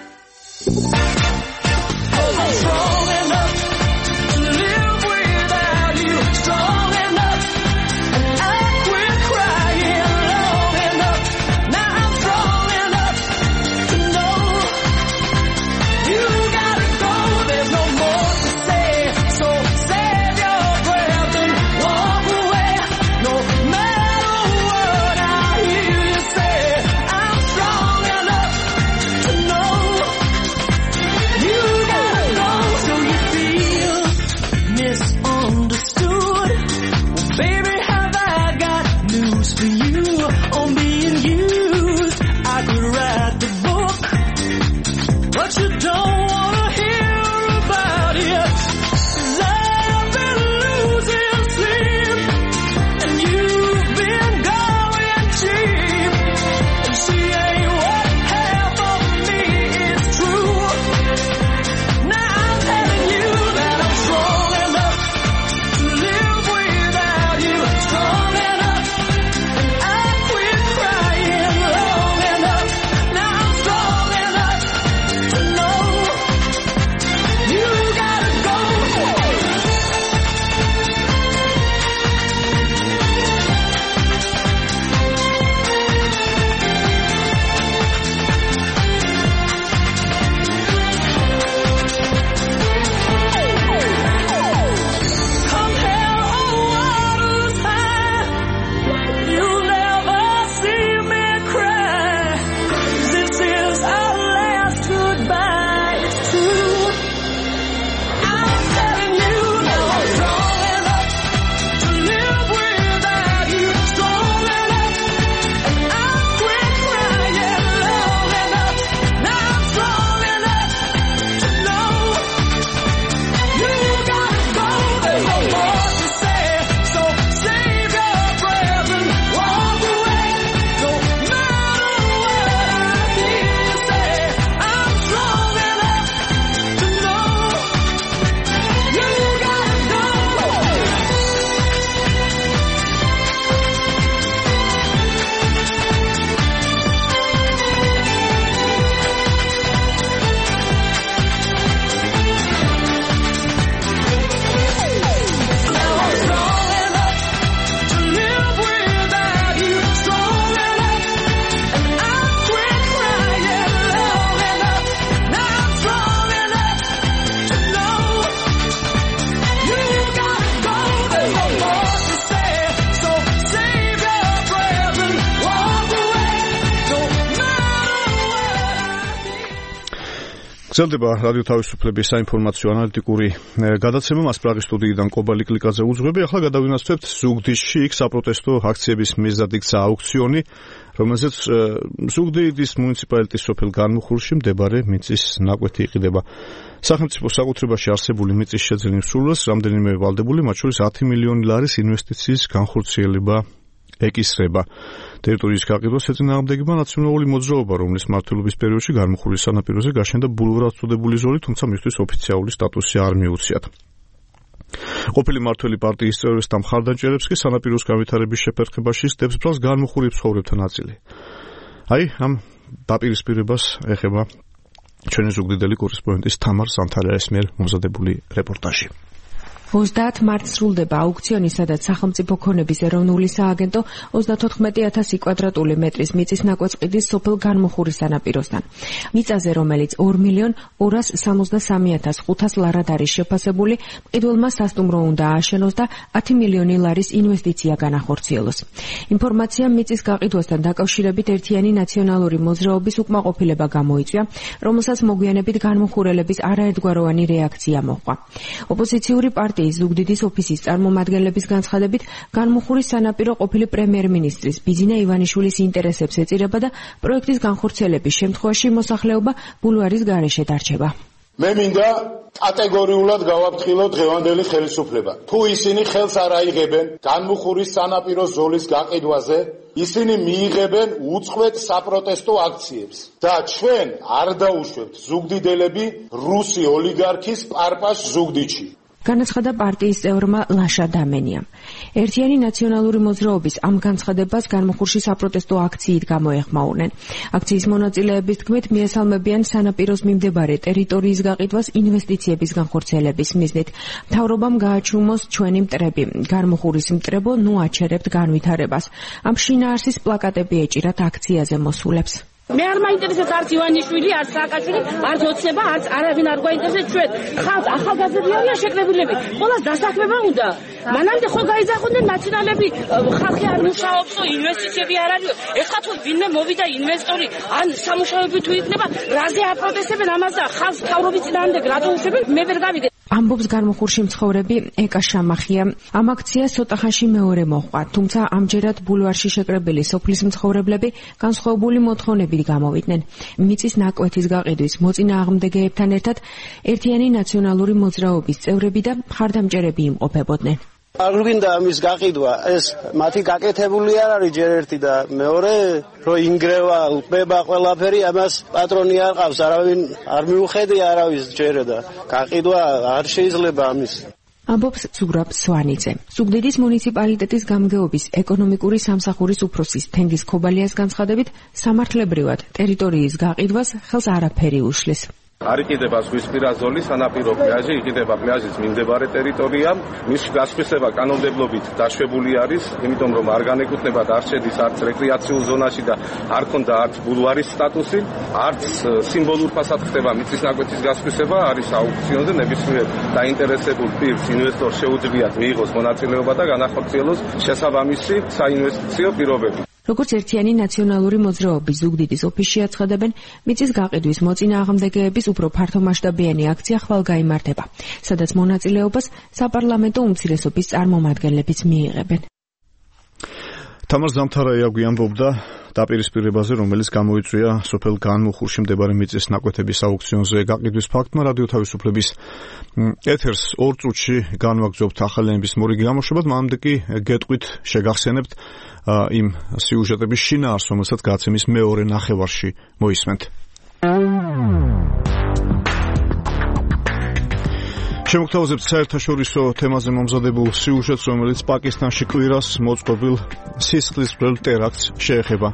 Speaker 17: I'm strong enough to live without you. Strong enough, and I quit crying long enough. Now I'm strong enough to know you gotta go. There's no more to say, so save your breath and walk away. No matter what I hear you say, I'm strong enough to know you gotta go. So you feel misunderstood. Well, baby, have I got news for you on being used? I could write the book, but you don't wanna hear about it. 'Cause I've been losing sleep, and you've been going cheap. And she ain't what half of me is true. Now I'm telling you that I'm strong enough to live without you. Strong enough, and I quit crying long enough. Now I'm strong enough to know you gotta go. Come hell or water's high, you'll never see me cry. 'Cause this is our last goodbye, it's true. I'm telling you now I'm strong enough to live without you. Strong enough, and I quit crying long enough. Now I'm strong enough to know you gotta go. There's no more to say, so save your breath and walk away. No matter what I hear you say, I'm strong enough to know you gotta go. Now I'm strong enough to live without you. Strong enough, and I quit crying long enough. Now I'm strong enough to know you gotta go. There's no more to say, so save your breath and walk away. No matter what I
Speaker 2: გრძელდება რადიო თავისუფლების საინფორმაციო ანალიტიკური გადაცემა. მას პრაღის სტუდიიდან კობალი კლიკაძე უძღვები. ახლა გადავინაცვლებთ ზუგდიდში. იქ საპროტესტო აქციების მიზნად იქცა აუქციონი, რომელზეც ზუგდიდის მუნიციპალიტეტის სოფელ განმუხურში მდებარე მიწის ნაკვეთი იყიდება. სახელმწიფო საკუთრებაში არსებული მიწის შეძენის სურვილს რამდენიმე ვალდებული, მათ შორის 10 მილიონი ლარის ინვესტიციის განხორციელება ეკისრება. ტერიტორიის გაყიდვას ეწინააღმდეგება ნაციონალური მოძრაობა, რომლის მმართველობის პერიოდში ყოფილი მმართველი პარტიის წევრებს და მხარდამჭერებს კი სანაპიროს განვითარების შეფერხებაში სდებს ბრალს განმუხურებს ცხოვრებთა ნაწილი. აი, ამ დაპირისპირებას ეხება ჩვენი ზუგდიდელი კორესპონდენტის თამარ ზამთარაის მიერ მომზადებული რეპორტაჟი.
Speaker 18: 30 მარტს სრულდება აუქციონი, სადაც სახელმწიფო ქონების ეროვნული სააგენტო 34,000 კვადრატული მეტრის მიწის ნაკვეთყიდის სოფელ განმუხურის სანაპიროსთან. მიწაზე, რომელიც 2,273,500 ლარად არის შეფასებული, მყიდველმა სასტუმრო უნდა ააშენოს და 10 მილიონი ლარის ინვესტიცია განახორციელოს. ინფორმაცია მიწის გაყიდვასთან დაკავშირებით ერთიანი ნაციონალური მოძრაობის უკმაყოფილება გამოიწვია, რომელსაც მოგვიანებით განმუხურელების არაერთგვაროვანი რეაქცია მოჰყვა. ოპოზიციური პარტია ზუგდიდის ოფისის წარმომადგენლების განცხადებით, განმუხურის სანაპირო ყოფილი პრემიერ-მინისტრის ბიძინა ივანიშვილის ინტერესებს ეწირება და პროექტის განხორციელების შემთხვევაში მოსახლეობა ბულვარის გარეშე დარჩება.
Speaker 7: მე მინდა კატეგორიულად გავაფრთხილოთ დღევანდელი ხელისუფლება. თუ ისინი ხელს არ აიღებენ განმუხურის სანაპიროს ზოლის გაყიდვაზე, ისინი მიიღებენ უწყვეტ საპროტესტო აქციებს და ჩვენ არ დაუშვებთ ზუგდიდელები რუსი ოლიგარქის პარპაშ ზუგდიდში.
Speaker 18: განაცხადა პარტიის წევრმა ლაშა დამენიამ. ერთიანი ნაციონალური მოძრაობის ამ განცხადებას განმუხურში საპროტესტო აქციით გამოეხმაურნენ. აქციის მონაწილეების თქმით, მიესალმებიან სანაპიროს მიმდებარე ტერიტორიის გაყიდვას ინვესტიციების განხორციელების მიზნით. მთავრობამ გააჩუმოს ჩვენი მტრები. განმუხურის მტრებო, ნუ აჩერებთ განვითარებას. ამ შინაარსის პლაკატები ეჭირათ აქციაზე მოსულებს.
Speaker 8: მე არ მაინტერესებს არც ივანიშვილი, არც სააკაშვილი, არც ოცნება, არც არავინ არ გვაინტერესებს ჩვენ. ხალხ ახალგაზრდები არიან შეკრებილები. ყველას დასაქმება უნდა. მანამდე ხო გაიძახოდნენ ნაციონალები, ხალხი არ მუშაობს, ინვესტიციები არ არის. ეხლა თუ ვინმე მოვიდა ინვესტორი, ან სამუშაოები თუ იქნება, რაზე აპროტესტებენ ამას და ხალხს მთავრობის წინააღმდეგ რატო უშვებენ? მე ვერ გავიგე.
Speaker 18: ამბობს განმუხურში მცხოვრები ეკა შამახია. ამ აქციას ცოტახანში მეორე მოჰყვა, თუმცა ამჯერად ბულვარში შეკრებილი სოფლის მცხოვრებლები განსხვავებული მოთხოვნებით გამოვიდნენ. მიწის ნაკვეთის გაყიდვის მოწინააღმდეგეებთან ერთად ერთიანი ნაციონალური მოძრაობის წევრები და მხარდამჭერები იმყოფებოდნენ.
Speaker 19: არ გვინდა ამის გაყიდვა, ეს მათი გაკეთებული არ არის ჯერ ერთი და მეორე, რომ ინგრევა, ყბება ყველაფერი, ამას პატრონი არ ყავს, არავინ არ მიუხედია არავის ჯერა და გაყიდვა არ შეიძლება ამის.
Speaker 18: ამბობს ზურაბ სვანიძე. ზუგდიდის მუნიციპალიტეტის გამგეობის ეკონომიკური სამსახურის უფროსის თენგიზ ქობალიას განცხადებით, სამართლებრივად ტერიტორიის გაყიდვას ხელს არაფერი უშლის.
Speaker 20: არ იყიდება ზღვისპირა ზოლი, სანაპირო პლაჟი, იყიდება პლაჟის მიმდებარე ტერიტორია. მის გასხვისება კანონმდებლობით დაშვებული არის, იმიტომ რომ არ განეკუთვნება და არ შედის არც რეკრეაციულ ზონაში და არ ქონდა არც ბულვარის სტატუსი, არც სიმბოლურ ფასად ხდება მიწის ნაკვეთის გასხვისება, არის აუქციონზე ნებისმიერ დაინტერესებულ პირს ინვესტორს შეუძლიათ მიიღოს მონაწილეობა და განახორციელოს შესაბამისი საინვესტიციო პირობები.
Speaker 18: როგორც ერთიანი ნაციონალური მოძრაობის ზუგდიდის ოფისში აცხადებენ, მიწის გაყიდვის მოწინააღმდეგეების უფრო ფართომასშტაბიანი აქცია ხვალ გაიმართება, სადაც მონაწილეობას საპარლამენტო უმცირესობის წარმომადგენლებიც მიიღებენ.
Speaker 2: თამარ ზამთარაია გვიამბობდა დაპირისპირებაზე, რომელიც გამოიწვია სოფელ განმუხურში მდებარე მიწის ნაკვეთების აუქციონზე გაყიდვის ფაქტმა. რადიო თავისუფლების ეთერს 2 წუთში განვაგრძობთ ახალენების მორიგი გამოშვებად, მანამდე კი გეტყვით შეგახსენებთ იმ სიუჟეტების შინაარსს, რომელსაც გაცემის მეორე ნახევარში მოისმენთ. შემოგთავაზებთ საერთაშორისო თემაზე მომზადებულ სიუჟეტს, რომელიც პაკისტანში კვირას მოწყობილ სისხლისმღვრელ ტერაქტს შეეხება.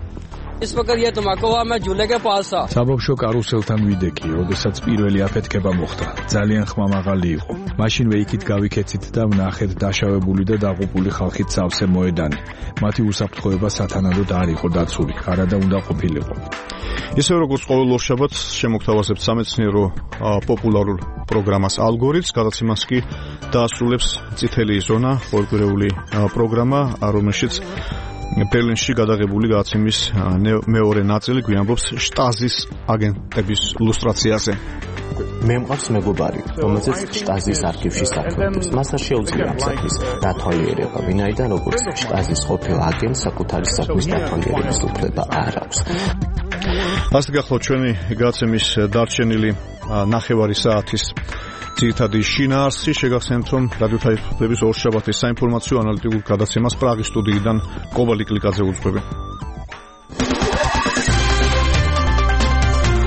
Speaker 3: საბავშვო კარუსელთან ვიდექი, როდესაც პირველი აფეთქება მოხდა. ძალიან ხმამაღალი იყო. მაშინვე იქით გავიქეცით და ვნახეთ დაშავებული და დაღუპული ხალხით სავსე მოედანი. მათი უსაფრთხოება სათანადოდ არ იყო დაცული, არადა უნდა ყოფილიყო.
Speaker 2: ისე როგორც ყოველ ორშაბათს შემოგთავაზებთ სამეცნიერო პოპულარულ პროგრამას ალგორითმს, გადაცემას კი დაასრულებს წითელი ზონა, ორკვირეული პროგრამა, რომელშიც ბერლინში გადაღებული გადაცემის მეორე ნაწილი გვიამბობს შტაზის აგენტების ლუსტრაციაზე.
Speaker 21: მე მყავს მეგობარი, რომელზეც შტაზის არქივში საქმეობს. მას არ შეუძლია ამ საქმის დათვალიერება, ვინაიდან როგორც შტაზის ყოფილ აგენტს საკუთარი საქმის დათვალიერების უფლება არ აქვს.
Speaker 2: ასე გახლავთ ჩვენი გადაცემის დარჩენილი ნახევარი საათის ძირითადი შინაარსი. შეგახსენებთ, რომ რადიო თავისუფლების ორშაბათის საინფორმაციო ანალიტიკურ გადაცემას პრაღის სტუდიიდან კობალი კლიკაძე უძღვები.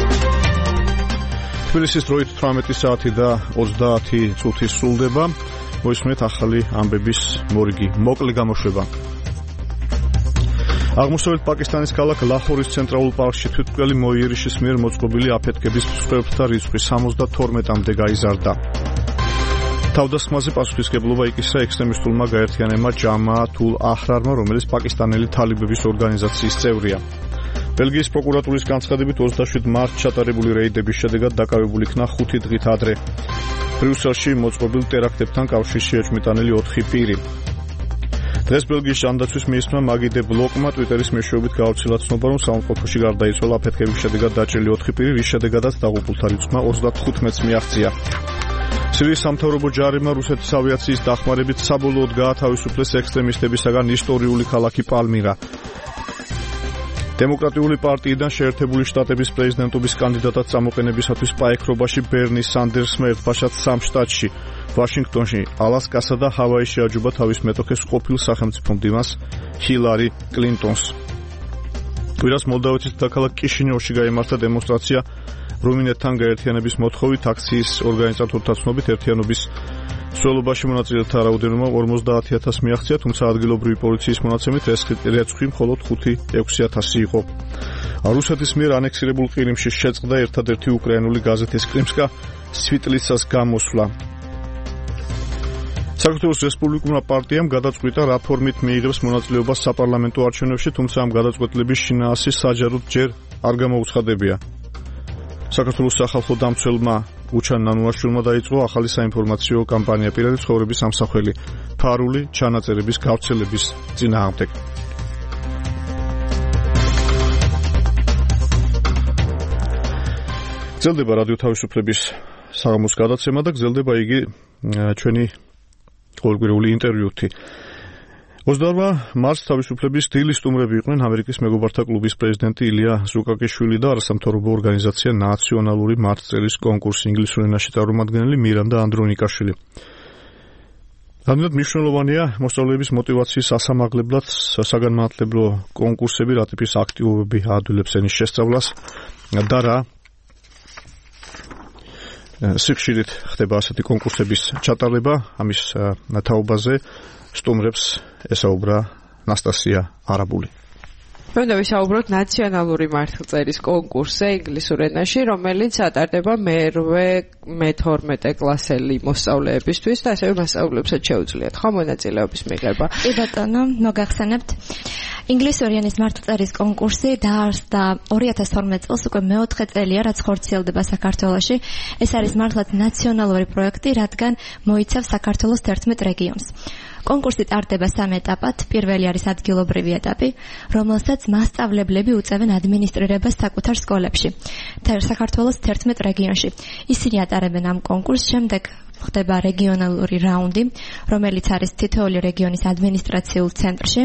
Speaker 2: თბილისის დროით 18 საათი და 30 წუთი სრულდება. მოისმენთ ახალი ამბების მორიგი მოკლე გამოშვება. აღმოსავლეთ პაკისტანის ქალაქ ლაჰორის ცენტრალურ პარკში თვითმკვლელი მოიერიშის მიერ მოწყობილი აფეთქების მსხვერპლთა რიცხვი 72-მდე გაიზარდა. თავდასხმაზე პასუხისმგებლობა იკისრა ექსტრემისტულმა გაერთიანებმა ჯამაათულ აჰრარმა, რომელიც პაკისტანელი თალიბების ორგანიზაციის წევრია. ბელგიის პროკურატურის განცხადებით 27 მარტს ჩატარებული რეიდების შედეგად დაკავებული იქნა 5 დღით ადრე ბრიუსელში მოწყობილ ტერაქტებთან კავშირში ეჭვმიტანილი 4 პირი. დღეს ბელგიის ჯანდაცვის მინისტრმა მაგი დე ბლოკმა ტვიტერის მეშვეობით გაავრცელა ცნობა, რომ საუნდტრეკში გარდაიცვალა აფეთქების შედეგად დაჭრილი 4 პირი, რის შედეგადაც დაღუპულთა რიცხვმა 35-ს მიაღწია. სირიის სამთავრობო ჯარებმა რუსეთის ავიაციის დახმარებით საბოლოოდ გაათავისუფლეს ექსტრემისტებისაგან ისტორიული ქალაქი პალმირა. დემოკრატიული პარტიიდან შეერთებული შტატების პრეზიდენტობის კანდიდატად წამოყენებისათვის პაექრობაში ბერნი სანდერსმა ერთბაშად 3 შტატში, ვაშინგტონში, ალასკასა და ჰავაიში აჯობა თავის მეტოქეს ყოფილ სახელმწიფო მდივანს ჰილარი კლინტონს. კვირას მოლდავეთის დედაქალაქ კიშინიოვში გაიმართა დემონსტრაცია რუმინეთთან გაერთიანების მოთხოვით. აქციის ორგანიზატორთა ცნობით ერთიანობის მსვლელობაში მონაწილეთა რაოდენობა 50,000 მიაღწია, თუმცა ადგილობრივი პოლიციის მონაცემით ეს რიცხვი მხოლოდ 5-6,000 იყო. რუსეთის მიერ ანექსირებულ ყირიმში შეწყდა ერთადერთი უკრაინული გაზეთის კრიმსკა სვიტლიცას გამოსვლა. საქართველოს რესპუბლიკურმა პარტიამ გადაწყვიტა რა ფორმით მიიღებს მონაწილეობას საპარლამენტო არჩევნებში, თუმცა ამ გადაწყვეტილების შინაარსი საჯაროდ ჯერ არ გამოუცხადებია. საქართველოს სახალხო დამცველმა უჩან ნანუაშვილმა დაიწყო ახალი საინფორმაციო კამპანია პირადი ცხოვრების ამსახველი ფარული ჩანაწერების გავრცელების წინააღმდეგ. გრძელდება რადიო თავისუფლების საღამოს გადაცემა და გრძელდება იგი ჩვენი ყოველკვირეული ინტერვიუთი. 28 მარტს თავისუფლების დილის სტუმრები იყვნენ ამერიკის მეგობართა კლუბის პრეზიდენტი ილია ზუკაკიშვილი და არასამთავრობო ორგანიზაცია ნაციონალური მართლწელის კონკურსი ინგლისურ ენაში წარმომადგენელი მირანდა ანდრონიკაშვილი. რამდენად მნიშვნელოვანია მოსწავლეების მოტივაციის ასამაღლებლად საგანმანათლებლო კონკურსები, რა ტიპის აქტივობები აადვილებს ენის შესწავლას და რა სიხშირით ხდება ასეთი კონკურსების ჩატარება, ამის თაობაზე სტუმრებს ესაუბრა ნასტასია არაბული.
Speaker 4: მე ვისაუბროთ ნაციონალური მართლწელის კონკურსზე ინგლისურ ენაში, რომელიც ატარდება მე-12 კლასელი მოსწავლეებისთვის და ასევე მასწავლებლებსაც შეუძლიათ ხო მონაწილეობის მიღება.
Speaker 22: კი ბატონო, მოგახსენებთ. ინგლისური ენის მართლწელის კონკურსი დაარსდა 2012 წელს, უკვე მეოთხე წელია, რაც ხორციელდება საქართველოში. ეს არის მართლაც ნაციონალური პროექტი, რადგან მოიცავს საქართველოს 11 რეგიონს. კონკურსი ტარდება 3 ეტაპად. პირველი არის ადგილობრივი ეტაპი, რომელსაც მასწავლებლები უწევენ ადმინისტრირებას საკუთარ სკოლებში. საქართველოს 11 რეგიონში. ისინი ატარებენ ამ კონკურსს, შემდეგ ხდება რეგიონალური რაუნდი, რომელიც არის თითოეული რეგიონის ადმინისტრაციულ ცენტრში.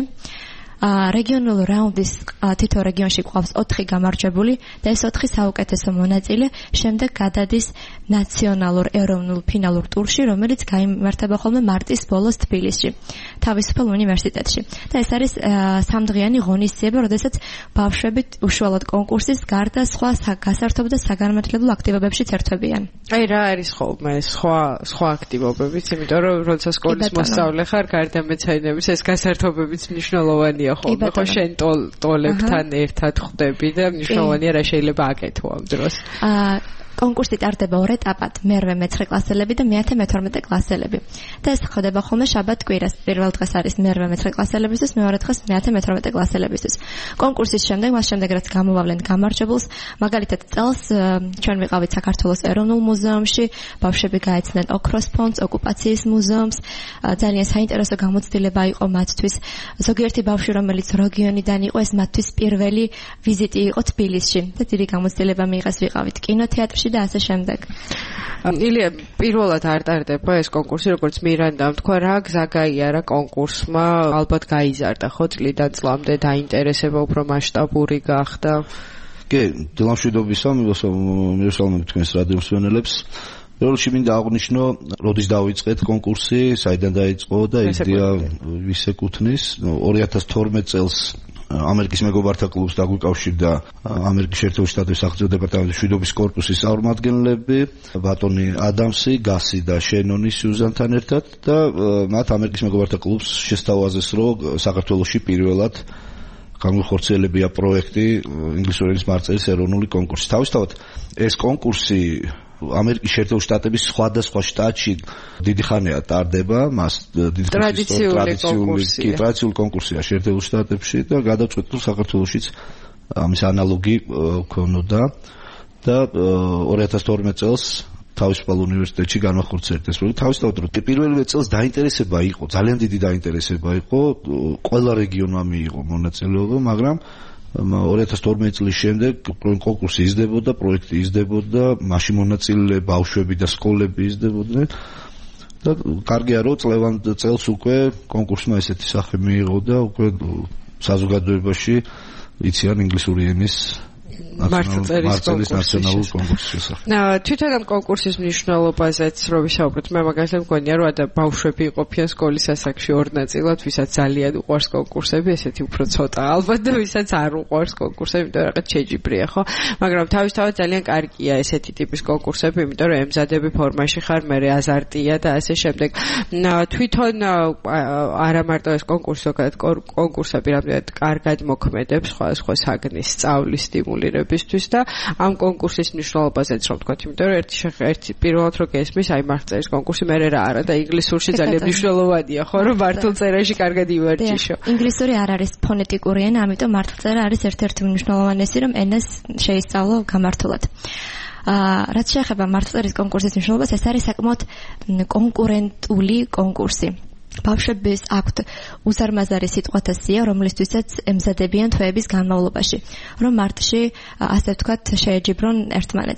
Speaker 22: რეგიონულ რაუნდის თითო რეგიონში გვყავს 4 გამარჯვებული და ეს 4 საუკეთესო მონაწილე შემდეგ გადადის ნაციონალურ ეროვნულ ფინალურ ტურში, რომელიც გაიმართება ხოლმე მარტის ბოლოს თბილისში, თავისუფალ უნივერსიტეტში. და ეს არის 3დღიანი ღონისძიება, როდესაც ბავშვები უშუალოდ კონკურსის გარდა სხვა გასართობ და საგანმანათლებლო აქტივობებშიც ერთვებიან.
Speaker 4: აი რა არის ხოლმე სხვა აქტივობებიც, იმიტომ რომ როცა სკოლის მოსწავლე ხარ, გარდა მეცადინების ეს გასართობებიც მნიშვნელოვანია. ხო შენ ტოლებთან ერთად ხვდები და მნიშვნელოვანია რა შეიძლება აკეთო ამ დროს.
Speaker 22: კონკურსი ტარდება 2 ეტაპად, მე-9 კლასელები და მე-12 კლასელები. და ეს ხდება ხოლმე შაბათ-კვირას. პირველ დღეს არის მე-9 კლასელებისთვის, მეორე დღეს მე-12 კლასელებისთვის. კონკურსის შემდეგ, მას შემდეგ რაც გამოვავლენ გამარჯვებულს, მაგალითად წელს ჩვენ ვიყავით საქართველოს ეროვნულ მუზეუმში, ბავშვები გაეცნენ ოქროს ფონდს, ოკუპაციის მუზეუმს. ძალიან საინტერესო გამოცდილება იყო მათთვის. ზოგიერთი ბავშვი, რომელიც რეგიონიდან იყო, ეს მათთვის პირველი ვიზიტი იყო თბილისში. და დიდი გამოცდილება მიიღეს, ვიყავით კინოთეატრში და ასე შემდეგ.
Speaker 4: ილია, პირველად არ ტარდება ეს კონკურსი, როგორც მირანდამ თქვა, რა გზა გაიარა კონკურსმა, ალბათ გაიზარდა ხო წლიდან წლამდე, დაინტერესება უფრო მასშტაბური გახდა.
Speaker 23: კი, დილამშვიდობისა, მივესალმებით თქვენს რადიომსმენელებს. პირველში მინდა აღვნიშნო, როდის დავიწყეთ კონკურსი, საიდან დაიწყო და იდეა ვის ეკუთვნის. 2012 წელს ამერიკის მეგობართა კლუბს დაგვიკავშირდა ამერიკის შეერთებული შტატების სახელმწიფო დეპარტამენტის მშვიდობის კორპუსის წარმომადგენლები, ბატონი ადამსი, გასი და შენონი სიუზანთან ერთად და მათ ამერიკის მეგობართა კლუბს შესთავაზეს, რომ საქართველოში პირველად განხორციელებია პროექტი ინგლისური ენის მარწერის ეროვნული კონკურსი. თავისთავად ეს კონკურსი ამერიკის შეერთებული შტატების სხვადასხვა შტატში დიდი ხანია ტარდება, მას ტრადიციული კონკურსია შეერთებულ შტატებში და გადავწყვეტ რომ საქართველოშიც ამის ანალოგი ქონოდა და 2012 წელს თავისუფალ უნივერსიტეტში განახორციელეს. თავისთავად რომ პირველივე წელს დაინტერესება იყო, ძალიან დიდი დაინტერესება იყო, ყველა რეგიონმა მიიღო მონაწილეობა, მაგრამ 2012 წლის შემდეგ კონკურსი იზრდებოდა, პროექტი იზრდებოდა, მაშინ მონაწილე ბავშვები და სკოლები იზრდებოდნენ და კარგია რომ წელს უკვე კონკურსმა ესეთი სახე მიიღო და უკვე საზოგადოებაში იციან ინგლისური ენის მარწერის ნაციონალურ კონკურსის შესახებ.
Speaker 4: თვითონ ამ კონკურსის მნიშვნელობაზეც რო ვისაუბროთ, მე მაგალითად მგონია რომ ბავშვები იყოფიან სკოლის ასაკში ორ ნაწილად, ვისაც ძალიან უყვარს კონკურსები, ესეთი უფრო ცოტა ალბათ და ვისაც არ უყვარს კონკურსები, იმიტომ რომ რაღაც შეჯიბრია, ხო? მაგრამ თავისთავად ძალიან კარგია ესეთი ტიპის კონკურსები, იმიტომ რომ ემზადები ფორმაში ხარ, მე აზარტია და ასე შემდეგ. თვითონ არა მარტო ეს კონკურსი, ზოგადად კონკურსები რამდენად კარგად მოქმედებს სხვადასხვა საგნის სწავლის სტიმულირებისთვის და ამ კონკურსის მნიშვნელობაზეც რომ ვთქვათ, იმიტომ რომ ერთი პირველად რო გესმის, აი მარწერის კონკურსი მე რა არა და ინგლისურში ძალიან მნიშვნელოვანია, ხო, რომ მართლ წერაში კარგად ივარჯიშო.
Speaker 22: ინგლისური არ არის ფონეტიკური ენა, ამიტომ მართლწერა არის ერთ-ერთი მნიშვნელოვანესი, რომ ენას შეისწავლო გამართულად. რაც შეეხება მართლწერის კონკურსის მნიშვნელობას, ეს არის საკმაოდ კონკურენტული კონკურსი. ბავშვებს აქვთ უზარმაზარი სიტყვათა სია, რომლისთვისაც ემზადებიან თვეების განმავლობაში, რომ მარტში, ასე ვთქვათ, შეეჯიბრონ ერთმანეთს.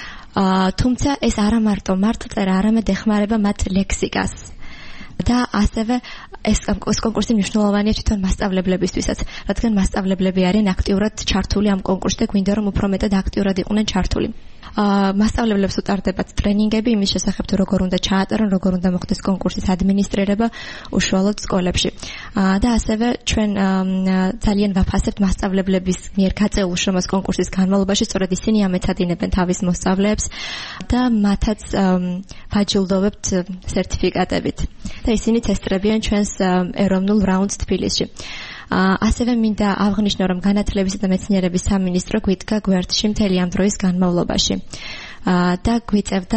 Speaker 22: თუმცა ეს არა მარტო მართლწერა, არამედ ეხმარება მათ ლექსიკას. და ასევე ეს კონკურსი მნიშვნელოვანია თვითონ მასწავლებლებისთვისაც, რადგან მასწავლებლები არიან აქტიურად ჩართული ამ კონკურსში და გვინდა რომ უფრო მეტად აქტიურად იყვნენ ჩართული. მასწავლებლებს უტარდებათ ტრენინგები იმის შესახებ, თუ როგორ უნდა ჩააწერონ, როგორ უნდა მოხდეს კონკურსის ადმინისტრირება უშუალოდ სკოლებში. და ასევე ჩვენ ძალიან ვაფასებთ მასწავლებლების მიერ გაწეულ შრომას კონკურსის განმავლობაში, სწორედ ისინი ამეცადინებენ თავის მოსწავლეებს და მათაც ვაჯილდოვებთ სერტიფიკატებით. და ისინიც ესწრებიან ჩვენს ეროვნულ რაუნდს თბილისში. ასევე მინდა აღნიშნო, რომ განათლებისა და მეცნიერების სამინისტრო გვიდგა გვერდში მთელი ამ დროის განმავლობაში. და გვიწევდა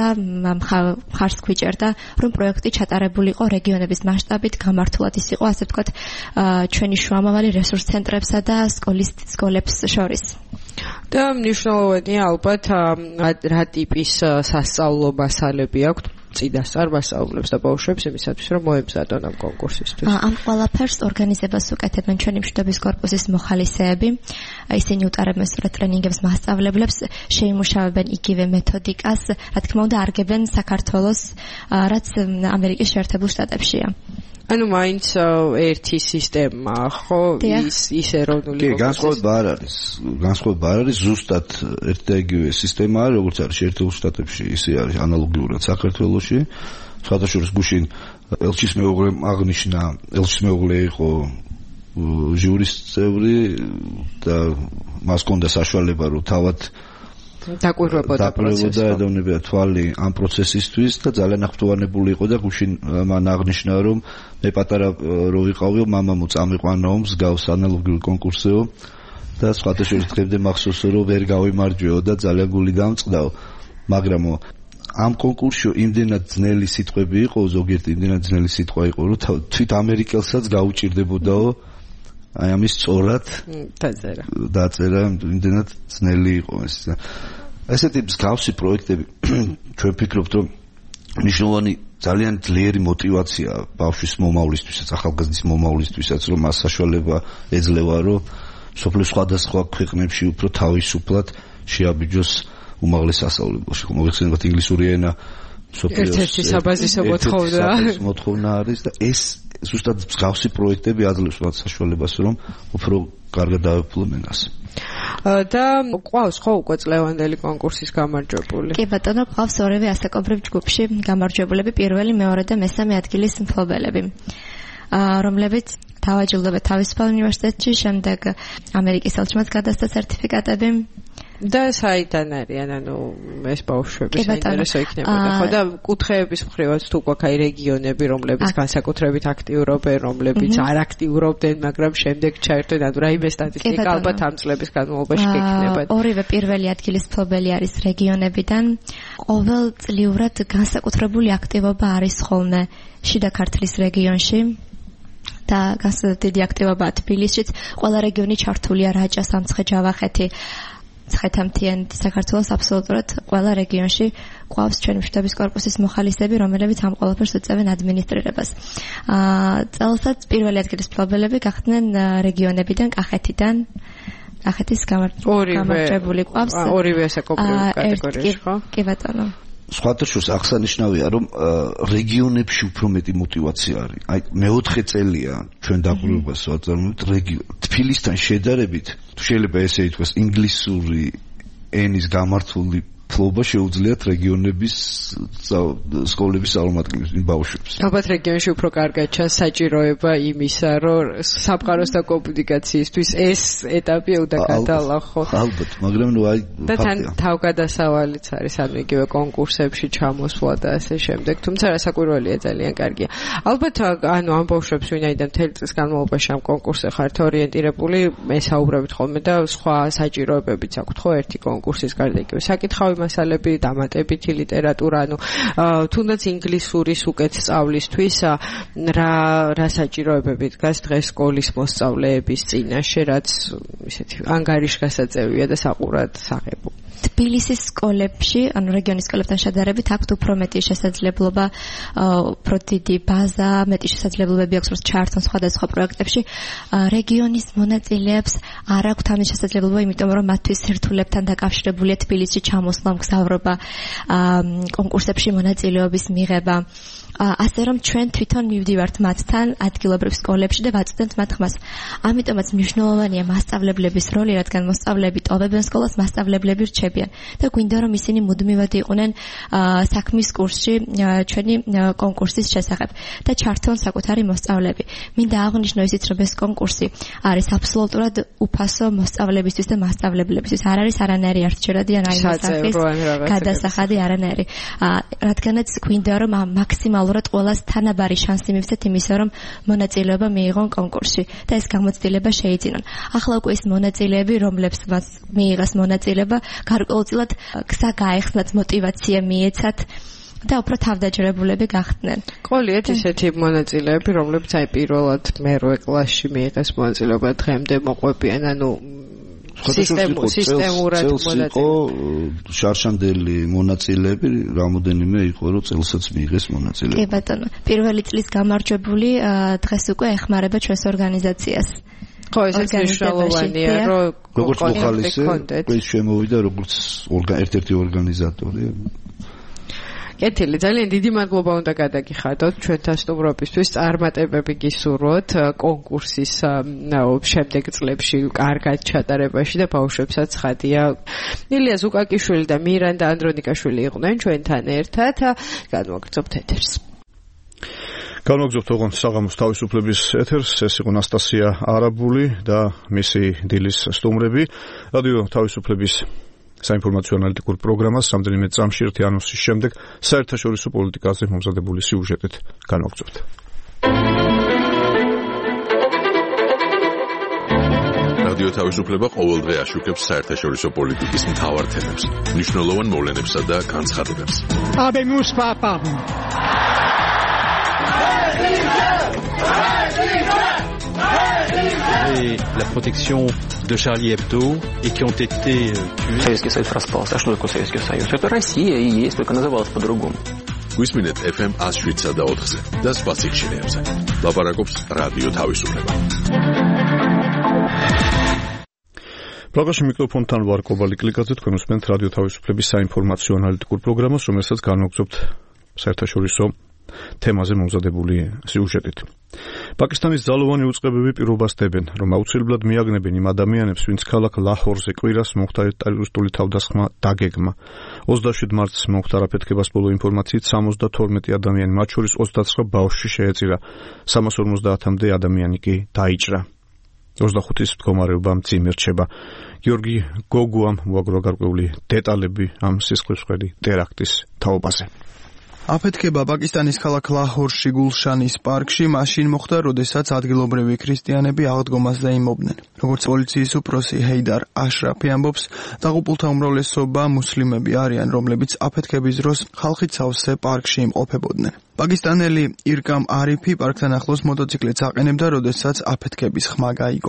Speaker 22: მხარს გვიჭერდა, რომ პროექტი ჩატარებულიყო რეგიონების მასშტაბით, გამართულად ის იყო, ასე ვთქვათ, ჩვენი შუამავალი რესურს ცენტრებსა და სკოლებს შორის.
Speaker 4: და მნიშვნელოვანია ალბათ რა ტიპის სასწავლო მასალები აქვთ წინასწარ მასწავლებლებს და ბავშვებს იმისათვის, რომ მოემზადონ ამ კონკურსისთვის.
Speaker 22: ამ ყველაფერს ორგანიზებას უკეთებენ ჩვენი მშვიდობის კორპუსის მოხალისეები. ისინი უტარებენ სწორედ ტრენინგებს მასწავლებლებს, შეიმუშავებენ იგივე მეთოდიკას, რა თქმა უნდა, არგებენ საქართველოს, რაც ამერიკის შეერთებულ შტატებშია.
Speaker 4: ანუ მაინც ერთი სისტემა, ხო, ის ეროვნული
Speaker 23: კი, განსხვავება არ არის. განსხვავება არ არის, ზუსტად ერთი და იგივე სისტემა არის, როგორც არის შეერთებულ შტატებში, ისე არის ანალოგიურად საქართველოში. სხვადასხვა გუშინ ელჩის მეუღლე აღნიშნა, ელჩის მეუღლე იყო ჟიურის წევრი და მას ჰქონდა საშუალება, რომ თავად
Speaker 4: დაკვირვებოდა პროცესს.
Speaker 23: ედოვნებია თვალი ამ პროცესისთვის და ძალიან აღფრთოვანებული იყო და გუშინ მან აღნიშნა, რომ მე პატარა რო ვიყავიო, მამამო წამიყვანაო მსგავს ანალოგიურ კონკურსეო და სხვადასხვა დღემდე მახსოვსო, რომ ვერ გავიმარჯვეო და ძალიან გული დამწყდაო. მაგრამ ამ კონკურსში იმდენად ძნელი სიტყვები იყო, ზოგიერთი იმდენად ძნელი სიტყვა იყო, რომ თვით ამერიკელსაც გაუჭირდებოდაო აი ამის სწორად დაწერა, იმდენად ძნელი იყო ეს. ესეთი მსგავსი პროექტები ჩვენ ვფიქრობთ, რომ მნიშვნელოვანი ძალიან ძლიერი мотиваცია ბავშვის მომავლისთვისაც, ახალგაზრდის მომავლისთვისაც, რომ მას საშუალება ეძლევა, რომ სოფლის სხვადასხვა ქვეყნებში უფრო თავისუფლად შეაბიჯოს უმაღლეს სასწავლებელში. მოგეხსენებათ ინგლისური ენა
Speaker 4: ერთ-ერთი საბაზისო
Speaker 23: მოთხოვნა არის და ეს ზუსტად მსგავსი პროექტები აძლევს მათ საშუალებას, რომ უფრო კარგად დაეუფლონ ენას.
Speaker 4: და ყავს ხო უკვე წლევანდელი კონკურსის გამარჯვებული?
Speaker 22: კი ბატონო, ყავს ორივე ასაკობრივ ჯგუფში გამარჯვებულები, პირველი, მეორე და მესამე ადგილის მფლობელები, რომლებიც დავაჯილდოვე თავისუფალ უნივერსიტეტში, შემდეგ ამერიკის ელჩმაც გადასცა სერტიფიკატები.
Speaker 4: და საიდან არიან, ეს ბავშვები საინტერესო იქნებოდა, ხო და კუთხეების მხრივაც თუ გვაქვს აი რეგიონები, რომლებიც განსაკუთრებით აქტიურობენ, რომლებიც არ აქტიურობდნენ, მაგრამ შემდეგ ჩაერთვენ, რაიმე სტატისტიკა ალბათ ამ წლების განმავლობაში გექნება.
Speaker 22: ორივე პირველი ადგილის მფლობელი არის რეგიონებიდან. ყოველწლიურად განსაკუთრებული აქტივობა არის ხოლმე შიდა ქართლის რეგიონში. და განსაკუთრებული აქტივობაა თბილისშიც. ყველა რეგიონი ჩართულია რაჭა, სამცხე, ჯავახეთი. ცხეთამთიანი საქართველოს აბსოლუტურად ყველა რეგიონში ყავს ჩვენი მშვიდობის კორპუსის მოხალისეები, რომელებიც ამ ყველაფერს უწევენ ადმინისტრირებას. წელსაც პირველი ადგილის მფლობელები გახდნენ რეგიონებიდან, კახეთიდან. კახეთის გამარჯვებული ყავს.
Speaker 4: ორივე ასაკობრივი კატეგორიაში, ხო?
Speaker 22: კი ბატონო.
Speaker 23: სხვათა შორის აღსანიშნავია, რომ რეგიონებში უფრო მეტი мотиваცია არის. აი მეოთხე წელია ჩვენ დაბრუნებას ვაწარმოებთ თბილისთან შედარებით, შეიძლება ესე ითქვას, ინგლისური ენის გამართული ფლობა შეუძლიათ რეგიონების სკოლების წარმომადგენლებს, ბავშვებს.
Speaker 4: ალბათ რეგიონში უფრო კარგად ჩანს საჭიროება იმისა, რომ სამყაროს და კომუნიკაციისთვის ეს ეტაპი უნდა გადალახო.
Speaker 23: ალბათ, მაგრამ აი
Speaker 4: და თან თავგადასავალიც არის ანუ იგივე კონკურსებში ჩამოსვლა და ასე შემდეგ. თუმცა რასაკვირველია, ძალიან კარგია. ალბათ ანუ ამ ბავშვებს ვინაიდან მთელი წლის განმავლობაში ამ კონკურსზე ხართ ორიენტირებული, მესაუბრებით ხოლმე და სხვა საჭიროებებიც აქვთ ხო ერთი კონკურსის გარდა იგივე საკითხავი მასალები, დამატებითი ლიტერატურა, თუნდაც ინგლისურის უკეთ სწავლისთვის რა საჭიროებები დგას დღეს სკოლის მოსწავლეების წინაშე, რაც ისეთი ანგარიშგასაწევია და საყურად საღებო.
Speaker 22: თბილისის სკოლებში, ანუ რეგიონის სკოლებთან შედარებით, აქვთ უფრო მეტი შესაძლებლობა, უფრო დიდი ბაზა, მეტი შესაძლებლობები აქვს, რომ ჩაერთონ სხვადასხვა პროექტებში. რეგიონის მონაწილეებს არ აქვთ ამის შესაძლებლობა, იმიტომ რომ მათთვის სირთულებთან დაკავშირებულია თბილისში ჩამოსვლა, მგზავრობა, კონკურსებში მონაწილეობის მიღება. ასე რომ ჩვენ თვითონ მივდივართ მათთან ადგილობრივ სკოლებში და ვაწვდენთ მათ ხმას. ამიტომაც მნიშვნელოვანია მასწავლებლების როლი, რადგან მოსწავლეები ტოვებენ სკოლას, მასწავლებლები რჩებიან და გვინდა რომ ისინი მუდმივად იყვნენ საქმის კურსში ჩვენი კონკურსის შესახებ და ჩართონ საკუთარი მოსწავლეები. მინდა აღვნიშნო ისიც, რომ ეს კონკურსი არის აბსოლუტურად უფასო მოსწავლებისთვის და მასწავლებლებისთვის. არ არის არანაირი არჩევადი ან აი მოსახის გადასახადი არანაირი. რადგანაც გვინდა რომ მაქსიმალურად ყველას თანაბარი შანსი მივცეთ იმისა, რომ მონაწილეობა მიიღონ კონკურსში და ეს გამოცდილება შეიძინონ. ახლა უკვე ის მონაწილეები, რომლებს მას მიიღეს მონაწილეობა, გარკვეულწილად გზა გაეხსნათ, мотиваცია მიეცათ და უფრო თავდაჯერებულები გახდნენ.
Speaker 4: ყოლიათ ისეთი მონაწილეები, რომლებიც აი პირველად მერვე კლასში მიიღეს მონაწილეობა, დღემდე მოყვებიან, ანუ სისტემურად
Speaker 23: იყო შარშანდელი მონაწილეები, რამოდენიმე იყო, რომ წელსაც მიიღეს მონაწილეობა.
Speaker 22: კი ბატონო, პირველი წლის გამარჯვებული დღეს უკვე ეხმარება ჩვენს ორგანიზაციას.
Speaker 4: ხო, ესეც მნიშვნელოვანია, რომ
Speaker 23: როგორც მოხალისე, ეს შემოვიდა როგორც ერთ-ერთი ორგანიზატორი.
Speaker 4: კეთილი, ძალიან დიდი მადლობა უნდა გადაგიხადოთ ჩვენთან სტუმრობისთვის, წარმატებები გისურვოთ კონკურსის შემდეგ წლებში კარგად ჩატარებაში და ბავშვებსაც ხადია. ილია ზუკაკიშვილი და მირანდა ანდრონიკაშვილი იყვნენ ჩვენთან ერთად. განვაგრძობთ ეთერს.
Speaker 2: განვაგრძობთ ოღონდ საღამოს თავისუფლების ეთერს. ეს იყო ნასტასია არაბული და მისი დილის სტუმრები. რადიო თავისუფლების საინფორმაციო ანალიტიკურ პროგრამას რამდენიმე წამში ერთი ანონსის შემდეგ საერთაშორისო პოლიტიკაზე მომზადებული სიუჟეტით განვაგრძობთ.
Speaker 1: რადიო თავისუფლება ყოველდღე აშუქებს საერთაშორისო პოლიტიკის მთავარ თემებს, მნიშვნელოვან მოვლენებსა და განცხადებებს.
Speaker 9: Et la protection de Charlie Hebdo et qui ont été tués.
Speaker 11: Советский Союз распался. А что такое Советский Союз? Это Россия и есть, только называлась по-другому.
Speaker 1: Გვისმინეთ FM 107 და 4-ზე და სხვა სიჩქარეებზე. ლაპარაკობს რადიო თავისუფლება.
Speaker 2: პროგრამაში მიკროფონთან ვარ კობალი კლიკაძე, თქვენ უსმენთ რადიო თავისუფლების საინფორმაციო ანალიტიკურ პროგრამას, რომელსაც განვაგრძობთ საერთაშორისო თემაზე მომზადებული სიუჟეტით. პაკისტანის ძალოვანი უწყებები პირობას დებენ, რომ აუცილებლად მიაგნებენ იმ ადამიანებს, ვინც ქალაქ ლაჰორზე კვირას მოხდა ტერორისტული თავდასხმა დაგეგმა. 27 მარტს მოხდა რაფეთქებას ბოლო ინფორმაციით 72 ადამიანი, მათ შორის 29 ბავშვი შეეწირა, 350-მდე ადამიანი კი დაიჭრა. 25-ის მდგომარეობა მძიმე რჩება. გიორგი გოგუამ მოაგროვა გარკვეული დეტალები ამ სისხლისღვრელი ტერაქტის თაობაზე.
Speaker 6: აფეთქება პაკისტანის ქალაქ ლაჰორში გულშანის პარკში მაშინ მოხდა, როდესაც ადგილობრივი ქრისტიანები აღდგომას დაიმობდნენ. როგორც პოლიციის უფროსი ჰეიდარ აშრაფი ამბობს, დაღუპულთა უმრავლესობა მუსლიმები არიან, რომლებიც აფეთქების დროს ხალხით სავსე პარკში იმყოფებოდნენ. პაკისტანელი ირკამ არიფი პარკთან ახლოს მოტოციკლეთს აყენებდა, როდესაც აფეთქების ხმა გაიგო.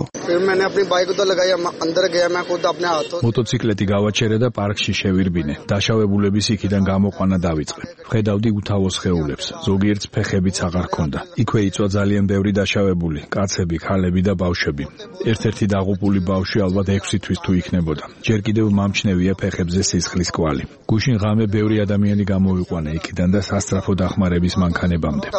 Speaker 3: მოტოციკლეთი გავაჩერე და პარკში შევირბინე. დაშავებულების იქიდან გამოყვანა დავიწყე. ხედავდი უთავო სხეულებს, ზოგიერთს ფეხებიც აღარ ჰქონდა. იქვე იწვა ძალიან ბევრი დაშავებული, კაცები, ქალები და ბავშვები. ერთ-ერთი დაღუპული ბავშვი ალბათ 6 თვის თუ იქნებოდა. ჯერ კიდევ მომჩნევია ფეხებზე სისხლის კვალი. გუშინ ღამე ბევრი ადამიანი გამოვიყვანა იქიდან და სასწრაფო დახმარების მანქანებამდე.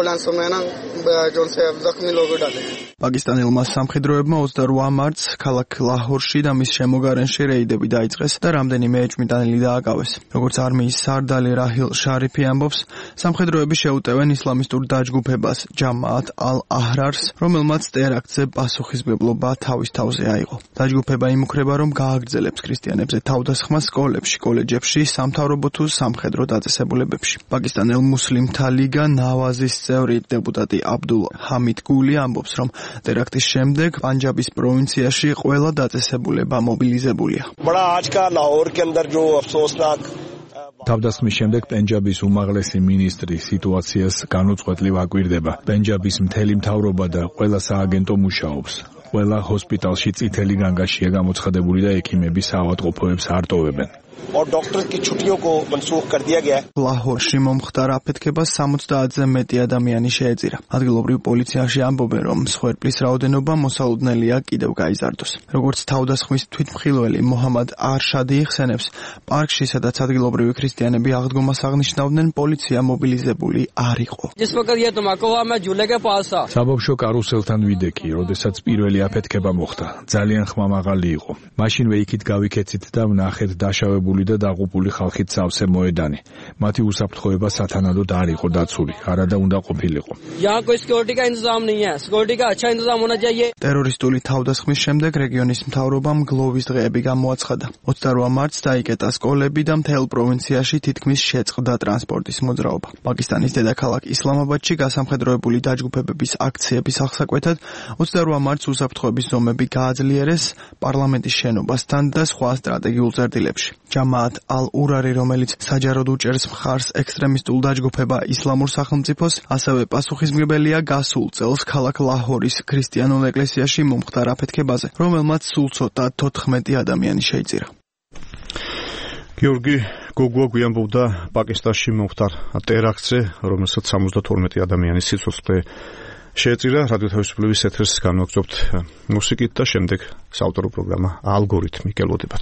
Speaker 6: პაკისტანელმა სამხედროებმა 28 მარტს ქალაქ ლაჰორში და მის შემოგარენში რეიდები დაიწყეს და რამდენიმე ეჭვმიტანილი დააკავეს. როგორც არმიის სარდალი რაჰილ შარიფი ამბობს, სამხედროები შეუტევენ ისლამისტურ დაჯგუფებას ჯამაათ ალ-აჰრარს, რომელმაც ტერაქტზე პასუხისმგებლობა თავის თავზე აიღო. დაჯგუფება იმუქრება, რომ გააგრძელებს ქრისტიანებზე თავდასხმას სკოლებში, კოლეჯებში, სამთავრობო თუ სამხედრო დაწესებულებებში. პაკისტანელ მუსლიმთა ლიგა ნავაზის წევრი დეპუტატი აბდულ ჰამიდ გული ამბობს, რომ ტერაქტის შემდეგ პანჯაბის პროვინციაში ყველა დაწესებულება მობილიზებულია.
Speaker 3: თავდასხმის შემდეგ პენჯაბის უმაღლესი მინისტრი სიტუაციას განუწყვეტლივ აკვირდება. პენჯაბის მთელი მთავრობა და ყველა სააგენტო მუშაობს. ყველა ჰოსპიტალში წითელი განგაშია გამოცხადებული და ექიმები საავადმყოფოებს არ ტოვებენ.
Speaker 6: और डॉक्टर की छुट्टियों को मनसूख कर दिया गया है. ლაჰორში მომხდარ აფეთქებას 70-ზე მეტი ადამიანი შეეწირა. ადგილობრივ პოლიციაში ამბობენ, რომ მსხვერპლის რაოდენობა მოსალოდნელია კიდევ გაიზარდოს. როგორც თავდასხმის თვითმხილველი მოჰამად არშადი იხსენებს, პარკში, სადაც ადგილობრივი ქრისტიანები აღდგომას აღნიშნავდნენ, პოლიცია მობილიზებული არ იყო.
Speaker 3: საბავშვო კარუსელთან ვიდექი, როდესაც პირველი აფეთქება მოხდა. ძალიან ხმამაღალი იყო. მაშინვე იქით გავიქეცით და ვნახეთ დაშავებული და დაღუპული ხალხით სავსე მოედანი. მათი უსაფრთხოება სათანადოდ არ იყო დაცული, არადა უნდა ყოფილიყო.
Speaker 6: ტერორისტული თავდასხმის შემდეგ რეგიონის მთავრობამ გლოვის დღეები გამოაცხადა. 28 მარტს დაიკეტა სკოლები და მთელ პროვინციაში თითქმის შეწყდა ტრანსპორტის მოძრაობა. პაკისტანის დედაქალაქ ისლამაბადში გასამხედროებული დაჯგუფებების აქციების აღსაკვეთად 28 მარტს უსაფრთხოების ზომები გააძლიერეს პარლამენტის შენობასთან და სხვა სტრატეგიულ წერტილებში. ჯამაათ ალ-ურარი, რომელიც საჯაროდ უჭერს მხარს ექსტრემისტულ დაჯგუფება ისლამურ სახელმწიფოს, ასევე პასუხისმგებელია გასულ წელს ქალაქ ლაჰორის ქრისტიანულ ეკლესიაში მომხდარ აფეთქებაზე, რომელმაც სულ ცოტა 14 ადამიანი შეიწირა.
Speaker 2: გიორგი გოგუა გვიანბობდა პაკისტანში მომხდარ ტერაქტზე, რომელსაც 72 ადამიანის სიცოცხლე შეეწირა. რადიო თავისუფლების ეთერს განვაგრძობთ მუსიკით და შემდეგ საავტორო პროგრამა ალგორითმი გელოდებათ.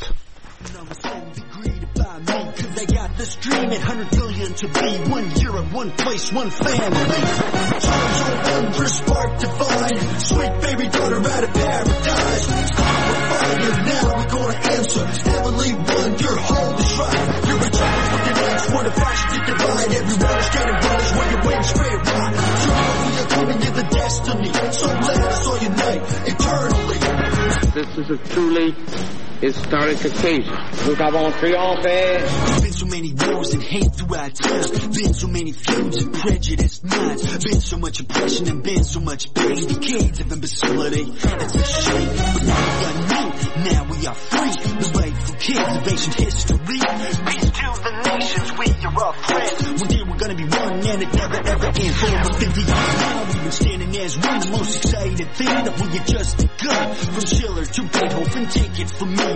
Speaker 2: They got this dream at 100 billion to be 1 Europe, 1 place, 1 family. Times are wonder, spark divine. Sweet baby daughter out of paradise. We're fire now, we're gonna answer. Heavenly one, your home is right. You're a child with an edge, for the fashion to divide. Everyone's getting brothers when you're waiting straight right. Tomorrow you're coming to the destiny. So let us all unite eternally.
Speaker 12: This is a truly historic occasion. Nous avons triomphé.
Speaker 14: Been so many wars and hate throughout time. Been so many feuds and prejudiced minds. Been so much oppression and been so much pain. Decades of imbecility. It's a shame, but now we are new. Now we are free. The rightful kids of ancient history. Peace to the nations. We are all friends. One day we're gonna be one, and it never ever ends. For over 50 years now, we've been standing as one. The most exciting thing that we have just begun. From Schiller to Beethoven, take it from me.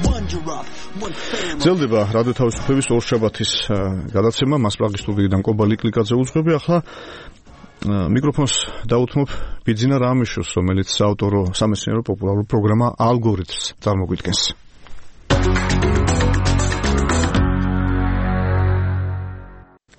Speaker 2: ძელდება რადიო თავისუფლების ორშაბათის გადაცემა. მასპლაღის სტუდიიდან კობალი კლიკაძე უძღვები. ახლა მიკროფონს დაუთმობ ბიძინა რამიშოს, რომელიც საავტორო სამეცნიერო პოპულარულ პროგრამა ალგორითმს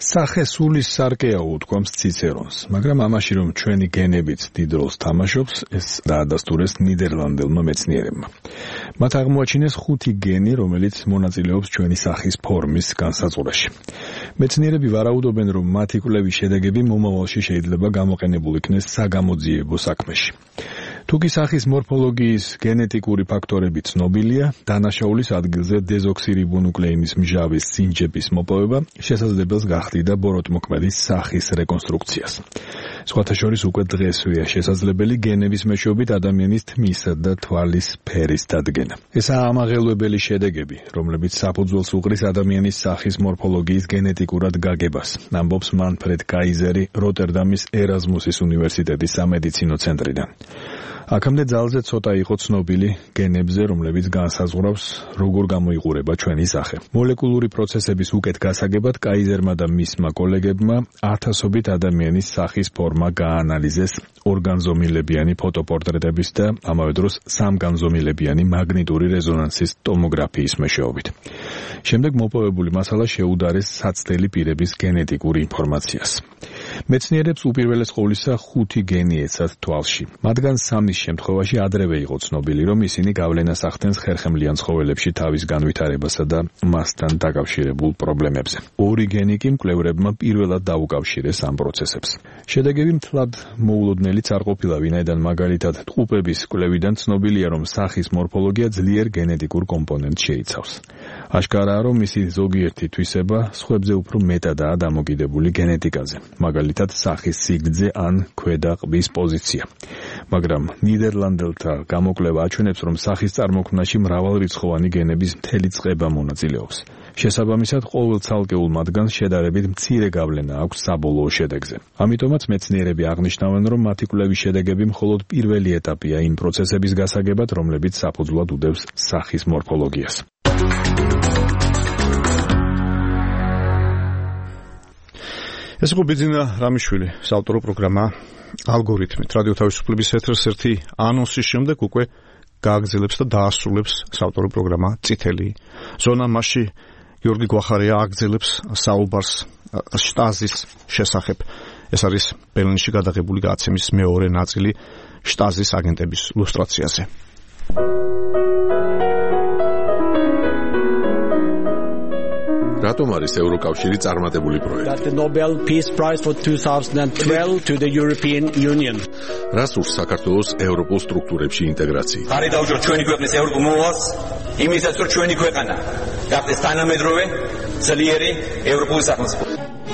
Speaker 3: სახე სულის სარკეაო უთქვამს ციცერონს, მაგრამ ამაში რომ ჩვენი გენებიც დიდ როლს თამაშობს, ეს დაადასტურეს ნიდერლანდელმა მეცნიერებმა. მათ აღმოაჩინეს 5 გენი, რომელიც მონაწილეობს ჩვენი სახის ფორმის განსაზღვრაში. მეცნიერები ვარაუდობენ, რომ მათი კვლევის შედეგები მომავალში შეიძლება გამოყენებულ იქნეს საგამოძიებო საქმეში. თუკი სახის მორფოლოგიის გენეტიკური ფაქტორები ცნობილია, დანაშაულის ადგილზე დეზოქსირიბონუკლეინის მჟავის სინჯების მოპოვება შესაძლებელს გახდიდა ბოროტმოქმედის სახის რეკონსტრუქციას. სხვათა შორის უკვე დღესვეა შესაძლებელი გენების მეშვეობით ადამიანის თმისა და თვალის ფერის დადგენა. ესაა ამაღელვებელი შედეგები, რომლებიც საფუძველს უყრის ადამიანის სახის მორფოლოგიის გენეტიკურად გაგებას, ამბობს მანფრედ კაიზერი როტერდამის ერაზმუსის უნივერსიტეტის სამედიცინო ცენტრიდან. აქამდე ძალზე ცოტა იყო ცნობილი გენებზე, რომლებიც განსაზღვრავს, როგორ გამოიყურება ჩვენი სახე. მოლეკულური პროცესების უკეთ გასაგებად კაიზერმა და მისმა კოლეგებმა ათასობით ადამიანის სახის ფორმა გაანალიზეს ორგანზომილებიანი ფოტოპორტრეტების და ამავე დროს სამგანზომილებიანი მაგნიტური რეზონანსის ტომოგრაფიის მეშვეობით. შემდეგ მოპოვებული მასალა შეუდარეს საცდელი პირების გენეტიკურ ინფორმაციას. მეცნიერებს უპირველეს ყოვლისა 5 გენი ეცათ თვალში. მათგან 3-ის შემთხვევაში ადრევე იყო ცნობილი, რომ ისინი გავლენას ახდენს ხერხემლიან ცხოველებში თავის განვითარებასა და მასთან დაკავშირებულ პრობლემებზე. 2 გენი კი მკვლევრებმა პირველად დაუკავშირეს ამ პროცესებს. შედეგები მთლად მოულოდნელიც არ ყოფილა, ვინაიდან მაგალითად ტყუპების კვლევიდან ცნობილია, რომ სახის მორფოლოგია ძლიერ გენეტიკურ კომპონენტს შეიცავს. აშკარაა, რომ მისი ზოგიერთი თვისება სხვებზე უფრო მეტადაა დამოკიდებული გენეტიკაზე, მაგალითად სახის სიგრძე ან ქვედა ყბის პოზიცია. მაგრამ ნიდერლანდელთა გამოკვლევა აჩვენებს, რომ სახის წარმოქმნაში მრავალრიცხოვანი გენების მთელი წყება მონაწილეობს. შესაბამისად, ყოველ ცალკეულ მათგანს შედარებით მცირე გავლენა აქვს საბოლოო შედეგზე. ამიტომაც მეცნიერები აღნიშნავენ, რომ მათი კვლევის შედეგები მხოლოდ პირველი ეტაპია იმ პროცესების გასაგებად, რომლებიც საფუძვლად უდევს სახის მორფოლოგიას. ეს იყო ბიძინა რამიშვილი საავტორო პროგრამა ალგორითმით. რადიო თავისუფლების ეთერს ერთი ანონსის შემდეგ უკვე გააგრძელებს და დაასრულებს საავტორო პროგრამა წითელი ზონა. მასში გიორგი გვახარია აგრძელებს საუბარს შტაზის შესახებ. ეს არის ბერლინში გადაღებული გადაცემის მეორე ნაწილი შტაზის აგენტების ლუსტრაციაზე.
Speaker 1: რატომ არის ევროკავშირი წარმატებული პროექტი?
Speaker 5: The Nobel Peace Prize for 2012 to the European Union.
Speaker 1: რას ურს საქართველოს ევროპულ სტრუქტურებში ინტეგრაცია?
Speaker 10: ხარი დაუჭირ ჩვენი ქვეყნის ევროპულ მოვალს, იმისაც რომ ჩვენი ქვეყანა გახდეს თანამედროვე, ძლიერი ევროპული სახელმწიფო.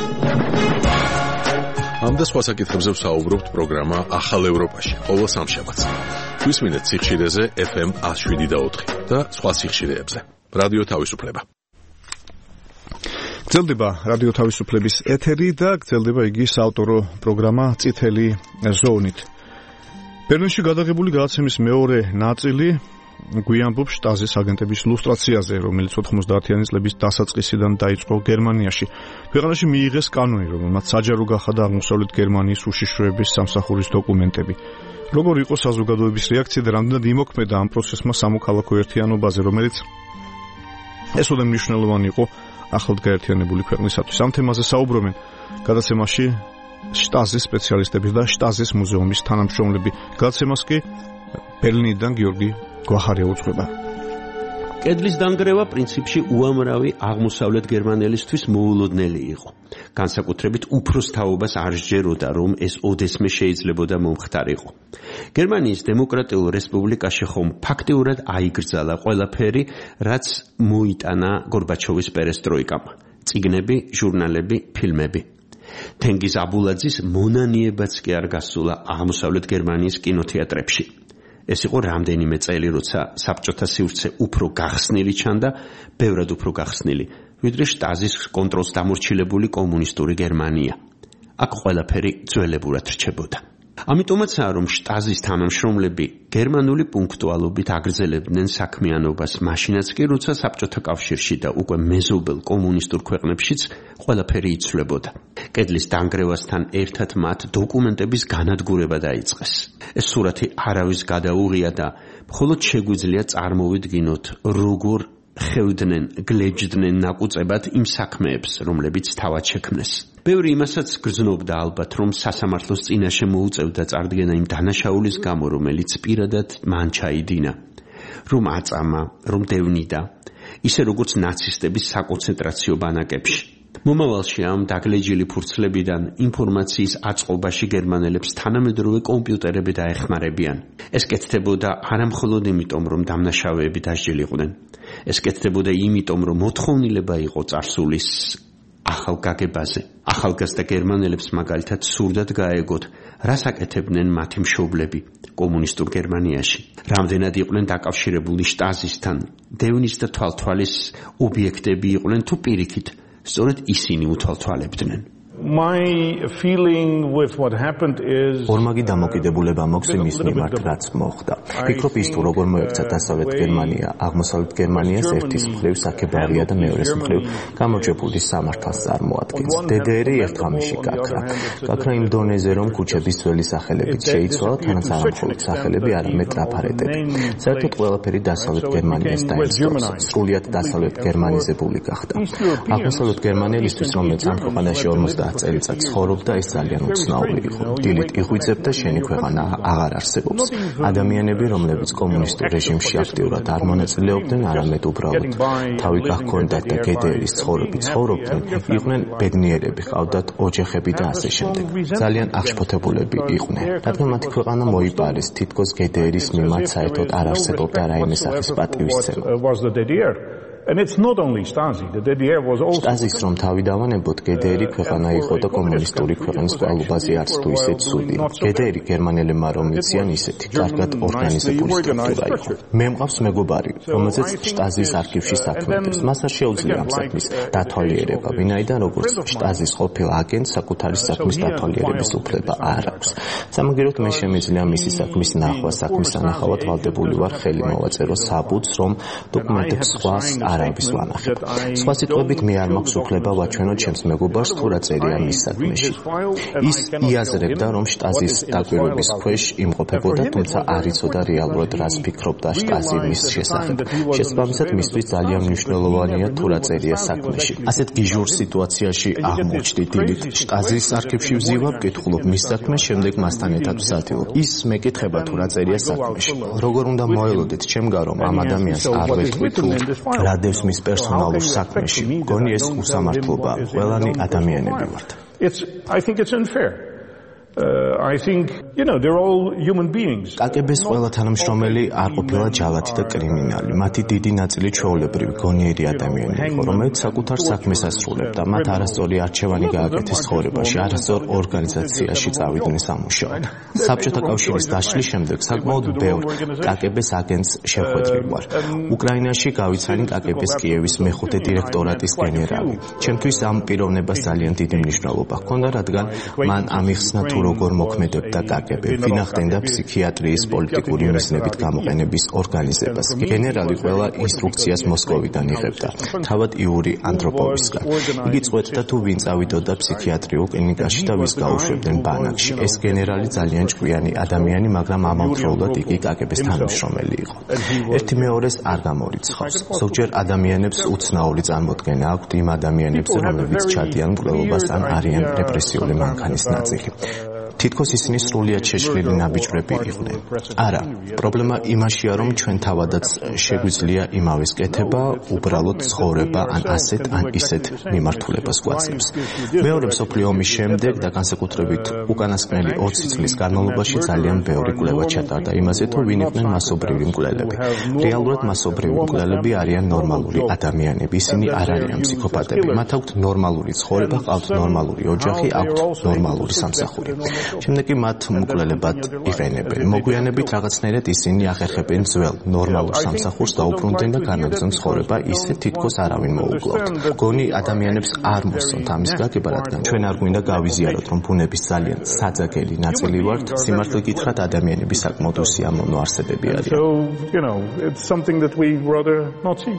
Speaker 1: ამ და სხვა საკითხებზე ვსაუბრობთ პროგრამა ახალ ევროპაში, ყოველ სამშაბათს. გვისმინეთ სიხშირეზე FM 107.4 და სხვა სიხშირეებზე. რადიო თავისუფლება.
Speaker 2: გრძელდება რადიო თავისუფლების ეთერი და გრძელდება იგი საავტორო პროგრამა წითელი ზონით. ბერლინში გადაღებული გადაცემის მეორე ნაწილი გვიამბობს შტაზის აგენტების ლუსტრაციაზე, რომელიც 90-იანი წლების დასაწყისიდან დაიწყო გერმანიაში. ქვეყანაში მიიღეს კანონი, რომელმაც საჯარო გახადა აღმოსავლეთ გერმანიის უშიშროების სამსახურის დოკუმენტები. როგორ იყო საზოგადოების რეაქცია და რამდენად იმოქმედა ამ პროცესმა სამოქალაქო ერთიანობაზე, რომელიც ესოდე მნიშვნელოვანი იყო ახლად გაერთიანებული ქვეყნისათვის. ამ თემაზე საუბრობენ გადაცემაში შტაზის სპეციალისტები და შტაზის მუზეუმის თანამშრომლები. გადაცემას კი ბერლინიდან გიორგი გვახარია უძღვება.
Speaker 15: კედლის დანგრევა პრინციპში უამრავი აღმოსავლეთ გერმანელისთვის მოულოდნელი იყო. განსაკუთრებით უფროს თაობას არ სჯეროდა, რომ ეს ოდესმე შეიძლებოდა მომხდარიყო. გერმანიის დემოკრატიულ რესპუბლიკაში ხომ ფაქტიურად აიგრძალა ყველაფერი, რაც მოიტანა გორბაჩოვის პერესტროიკამ. წიგნები, ჟურნალები, ფილმები. თენგიზ აბულაძის მონანიებაც კი არ გასულა აღმოსავლეთ გერმანიის კინოთეატრებში. ეს იყო რამდენიმე წელი, როცა საბჭოთა სივრცე უფრო გახსნილი ჩანდა, ბევრად უფრო გახსნილი, ვიდრე შტაზის კონტროლს დამორჩილებული კომუნისტური გერმანია. აქ ყველაფერი ძველებურად რჩებოდა. ამიტომაცაა, რომ შტაზის თანამშრომლები გერმანული პუნქტუალობით აგრძელებდნენ საქმიანობას, მაშინაც კი, როცა საბჭოთა კავშირში და უკვე მეზობელ კომუნისტურ ქვეყნებშიც ყველაფერი იცვლებოდა. კედლის დანგრევასთან ერთად მათ დოკუმენტების განადგურება დაიწყეს. ეს სურათი არავის გადაუღია და მხოლოდ შეგვიძლია წარმოვიდგინოთ, როგორ ხევდნენ, გლეჯდნენ ნაკუწებად იმ საქმეებს, რომლებიც თავად შექმნეს. ბევრი იმასაც გრძნობდა ალბათ, რომ სასამართლოს წინაშე მოუწევდა წარდგენა იმ დანაშაულის გამო, რომელიც პირადად მან ჩაიდინა, რომ აწამა, რომ დევნიდა, ისე როგორც ნაცისტების საკონცენტრაციო ბანაკებში. მომავალში ამ დაგლეჯილი ფურცლებიდან ინფორმაციის აწყობაში გერმანელებს თანამედროვე კომპიუტერები დაეხმარებიან. ეს კეთდებოდა არამხოლოდ იმიტომ, რომ დამნაშავეები დასჯელიყვნენ. ეს კეთდებოდა იმიტომ, რომ მოთხოვნილება იყო წარსულის ახალ გაგებაზე. ახალგაზრდა გერმანელებს მაგალითად სურდათ გაეგოთ, რას აკეთებდნენ მათი მშობლები კომუნისტურ გერმანიაში. რამდენად იყვნენ დაკავშირებული შტაზისთან, დევნის და თვალთვალის ობიექტები იყვნენ თუ პირიქით, სწორედ ისინი უთვალთვალებდნენ.
Speaker 13: My feeling with what happened is
Speaker 21: ორმაგი დამოკიდებულება მოქს იმის მიმართ, რაც მოხდა. ფიქრობ ის თუ როგორ მოექცა დასავლეთ გერმანია აღმოსავლეთ გერმანიას ერთის მხრივ საქებარია და მეორეს მხრივ გამარჯვებული სამართალს წარმოადგენს. DDR-ი ერთხამში გაქრა. გაქრა იმ დონეზე, რომ ქუჩების ძველი სახელებიც შეიცვალა, თანაც არამხოლოდ სახელები, არამედ ტრაფარეტები. საერთოდ ყველაფერი დასავლეთ გერმანიას დაესწროს. სრულიად დასავლეთ გერმანიზებული გახდა. აღმოსავლეთ გერმანელისთვის, რომელიც ამ ქვეყანაში 50 წელიწადს ცხოვრობდა, ეს ძალიან უცნაური იყო. დილით იღვიძებდა, შენი ქვეყანა აღარ არსებობს. ადამიანები, რომლებიც კომუნისტურ რეჟიმში აქტიურად არ მონაწილეობდნენ, არამედ უბრალოდ თავი გაჰქონდათ და GDR-ის ცხოვრობით ცხოვრობდნენ, იყვნენ ბედნიერები, ჰყავდათ ოჯახები და ასე შემდეგ. ძალიან აღშფოთებულები იყვნენ, რადგან მათი ქვეყანა მოიპარეს, თითქოს GDR-ის მიმართ საერთოდ არ არსებობდა რაიმე სახის პატივისცემა.
Speaker 13: And it's not only Stasi, the DDR was also
Speaker 21: Stasi's რომ თავი დავანებოთ, GDR-ი ქვეყანა იყო და კომუნისტური ქვეყნის კვალობაზე არც თუ ისე ცუდი. GDR-ი გერმანელებმა რომ იციან ისეთი კარგად ორგანიზებული სტრუქტურა იყო. მე მყავს მეგობარი, რომელზეც Stasi-ის არქივში საქმეებს. მას არ შეუძლია ამ საქმის დათვალიერება, ვინაიდან როგორც Stasi-ის ყოფილ აგენტს საკუთარი საქმის დათვალიერების უფლება არ აქვს. სამაგიეროდ მე შემიძლია მისი საქმის ნახვა, საქმის ანახავად ვალდებული ვარ ხელი მოვაწერო საბუთს, რომ დოკუმენტებს სხვას არავის ვანახებ. სხვა სიტყვებით, მე არ მაქვს უფლება ვაჩვენო ჩემს მეგობარს თუ რა წერია მის საქმეში. ის იაზრებდა, რომ Stasi-ის დაკვირვების ქვეშ იმყოფებოდა, თუმცა არ იცოდა რეალურად რას ფიქრობდა Stasi მის შესახებ. შესაბამისად, მისთვის ძალიან მნიშვნელოვანია თუ რა წერია საქმეში. ასეთ გიჟურ სიტუაციაში აღმოჩნდი დილით Stasi-ის არქივში ვზივარ, ვკითხულობ მის საქმეს, შემდეგ მასთან ერთად ვსადილობ. ის მეკითხება თუ რა წერია საქმეში. როგორ უნდა მოელოდეთ ჩემგან, რომ ამ ადამიანს არ ვეთქვი თუ რა დევს მის პერსონალურ საქმეში. გონი ეს უსამართლობა, ყველანი ადამიანები ვართ.
Speaker 13: I think it's unfair. I think, they're all human beings.
Speaker 21: KGB-ს ყველა თანამშრომელი არ ყოფილა ჯალათი და კრიმინალი. მათი დიდი ნაწილი ჩვეულებრივი გონიერი ადამიანები იყო, რომელიც საკუთარ საქმეს ასრულებდა. მათ არასწორი არჩევანი გააკეთეს ცხოვრებაში, არასწორ ორგანიზაციაში წავიდნენ სამუშაოდ. საბჭოთა კავშირის დაშლის შემდეგ საკმაოდ ბევრ KGB-ს აგენტს შეხვედრილ ვარ. უკრაინაში გავიცანი KGB-ს კიევის მეხუთე დირექტორატის გენერალი. ჩემთვის ამ პიროვნებას ძალიან დიდი მნიშვნელობა ჰქონდა, რადგან მან ამიხსნა თუ როგორ მოქმედებდა KGB, ვინახდენდა ფსიქიატრიის პოლიტიკური მიზნებით გამოყენების ორგანიზებას. გენერალი ყველა ინსტრუქციას მოსკოვიდან იღებდა, თავად იური ანდროპოვისგან. იგი წყვეტდა თუ ვინ წავიდოდა ფსიქიატრიულ კლინიკაში და ვის გაუშვებდნენ ბანაკში. ეს გენერალი ძალიან ჭკვიანი ადამიანი, მაგრამ ამავდროულად იგი KGB-ს თანამშრომელი იყო. ერთი მეორეს არ გამორიცხავს. ზოგჯერ ადამიანებს უცნაური წარმოდგენა აქვთ იმ ადამიანებზე, რომლებიც ჩადიან მკვლელობას ან არიან რეპრესიული მანქანის ნაწილი. თითქოს ისინი სრულიად შეშლილი ნაბიჯვრები იყვნენ. არა, პრობლემა იმაშია, რომ ჩვენ თავადაც შეგვიძლია იმავეს კეთება, უბრალოდ ცხოვრება ან ასეთ ან ისეთ მიმართულებას გვაძლევს. მეორე მსოფლიო ომის შემდეგ და განსაკუთრებით უკანასკნელი 20 წლის განმავლობაში ძალიან ბევრი კვლევა ჩატარდა იმაზე, თუ ვინ იყვნენ მასობრივი მკვლელები. რეალურად მასობრივი მკვლელები არიან ნორმალური ადამიანები, ისინი არ არიან ფსიქოპატები. მათ აქვთ ნორმალური ცხოვრება, ჰყავთ ნორმალური ოჯახი, აქვთ ნორმალური სამსახური. შემდეგ კი მათ მკვლელებად იყენებენ. მოგვიანებით რაღაცნაირად ისინი ახერხებენ ძველ ნორმალურ სამსახურს და უბრუნდნენ და განაგრძონ ცხოვრება ისე თითქოს არავინ მოუკლავთ. გონი ადამიანებს არ მოსწონთ ამის გაგება, რადგან ჩვენ არ გვინდა გავიზიაროთ, რომ ბუნების ძალიან საძაგელი ნაწილი ვართ. სიმართლე გითხრათ, ადამიანები საკმაოდ უსიამოვნო არსებები არიან.
Speaker 13: It's something that we rather not see.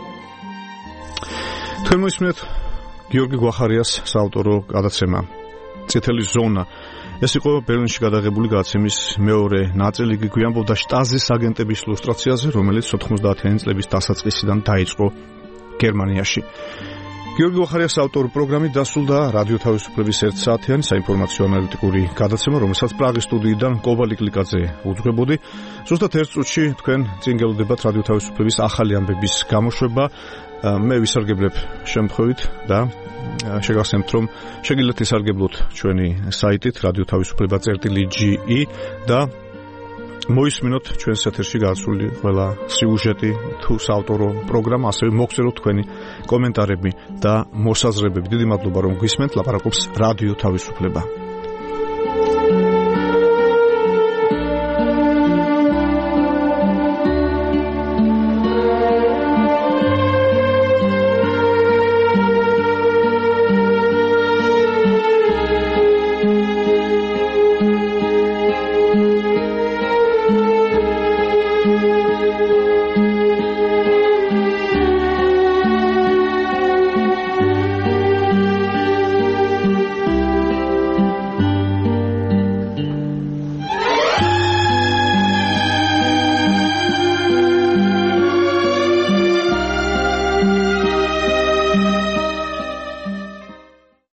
Speaker 2: თქვენ მოისმენთ გიორგი გვახარიას საავტორო გადაცემა წითელი ზონა. ეს იყო ბერლინში გადაღებული გადაცემის მეორე ნაწილი. იგი გვიამბობდა Stasi-ის აგენტების ლუსტრაციაზე, რომელიც 90-იანი წლების დასაწყისიდან დაიწყო გერმანიაში. გიორგი ვახარიას ავტორი პროგრამით დასრულდა რადიო თავისუფლების 1 საათიანი საინფორმაციო ანალიტიკური გადაცემა, რომელსაც პრაღის სტუდიიდან კობალი კლიკაძე უძღვებოდი. ზუსტად 1 წუთში თქვენ წინ გელოდებათ რადიო თავისუფლების ახალი ამბების გამოშვება. მე ვისარგებლებ შემთხვევით და შეგახსენებთ, რომ შეგიძლიათ ისარგებლოთ ჩვენი საიტით radiotavisufleba.ge და მოისმინოთ ჩვენს ეთერში გასული ყველა სიუჟეტი თუ საავტორო პროგრამა, ასევე მოგწეროთ თქვენი კომენტარები და მოსაზრებები. დიდი მადლობა რომ გვისმენთ. ლაპარაკობს რადიო თავისუფლება.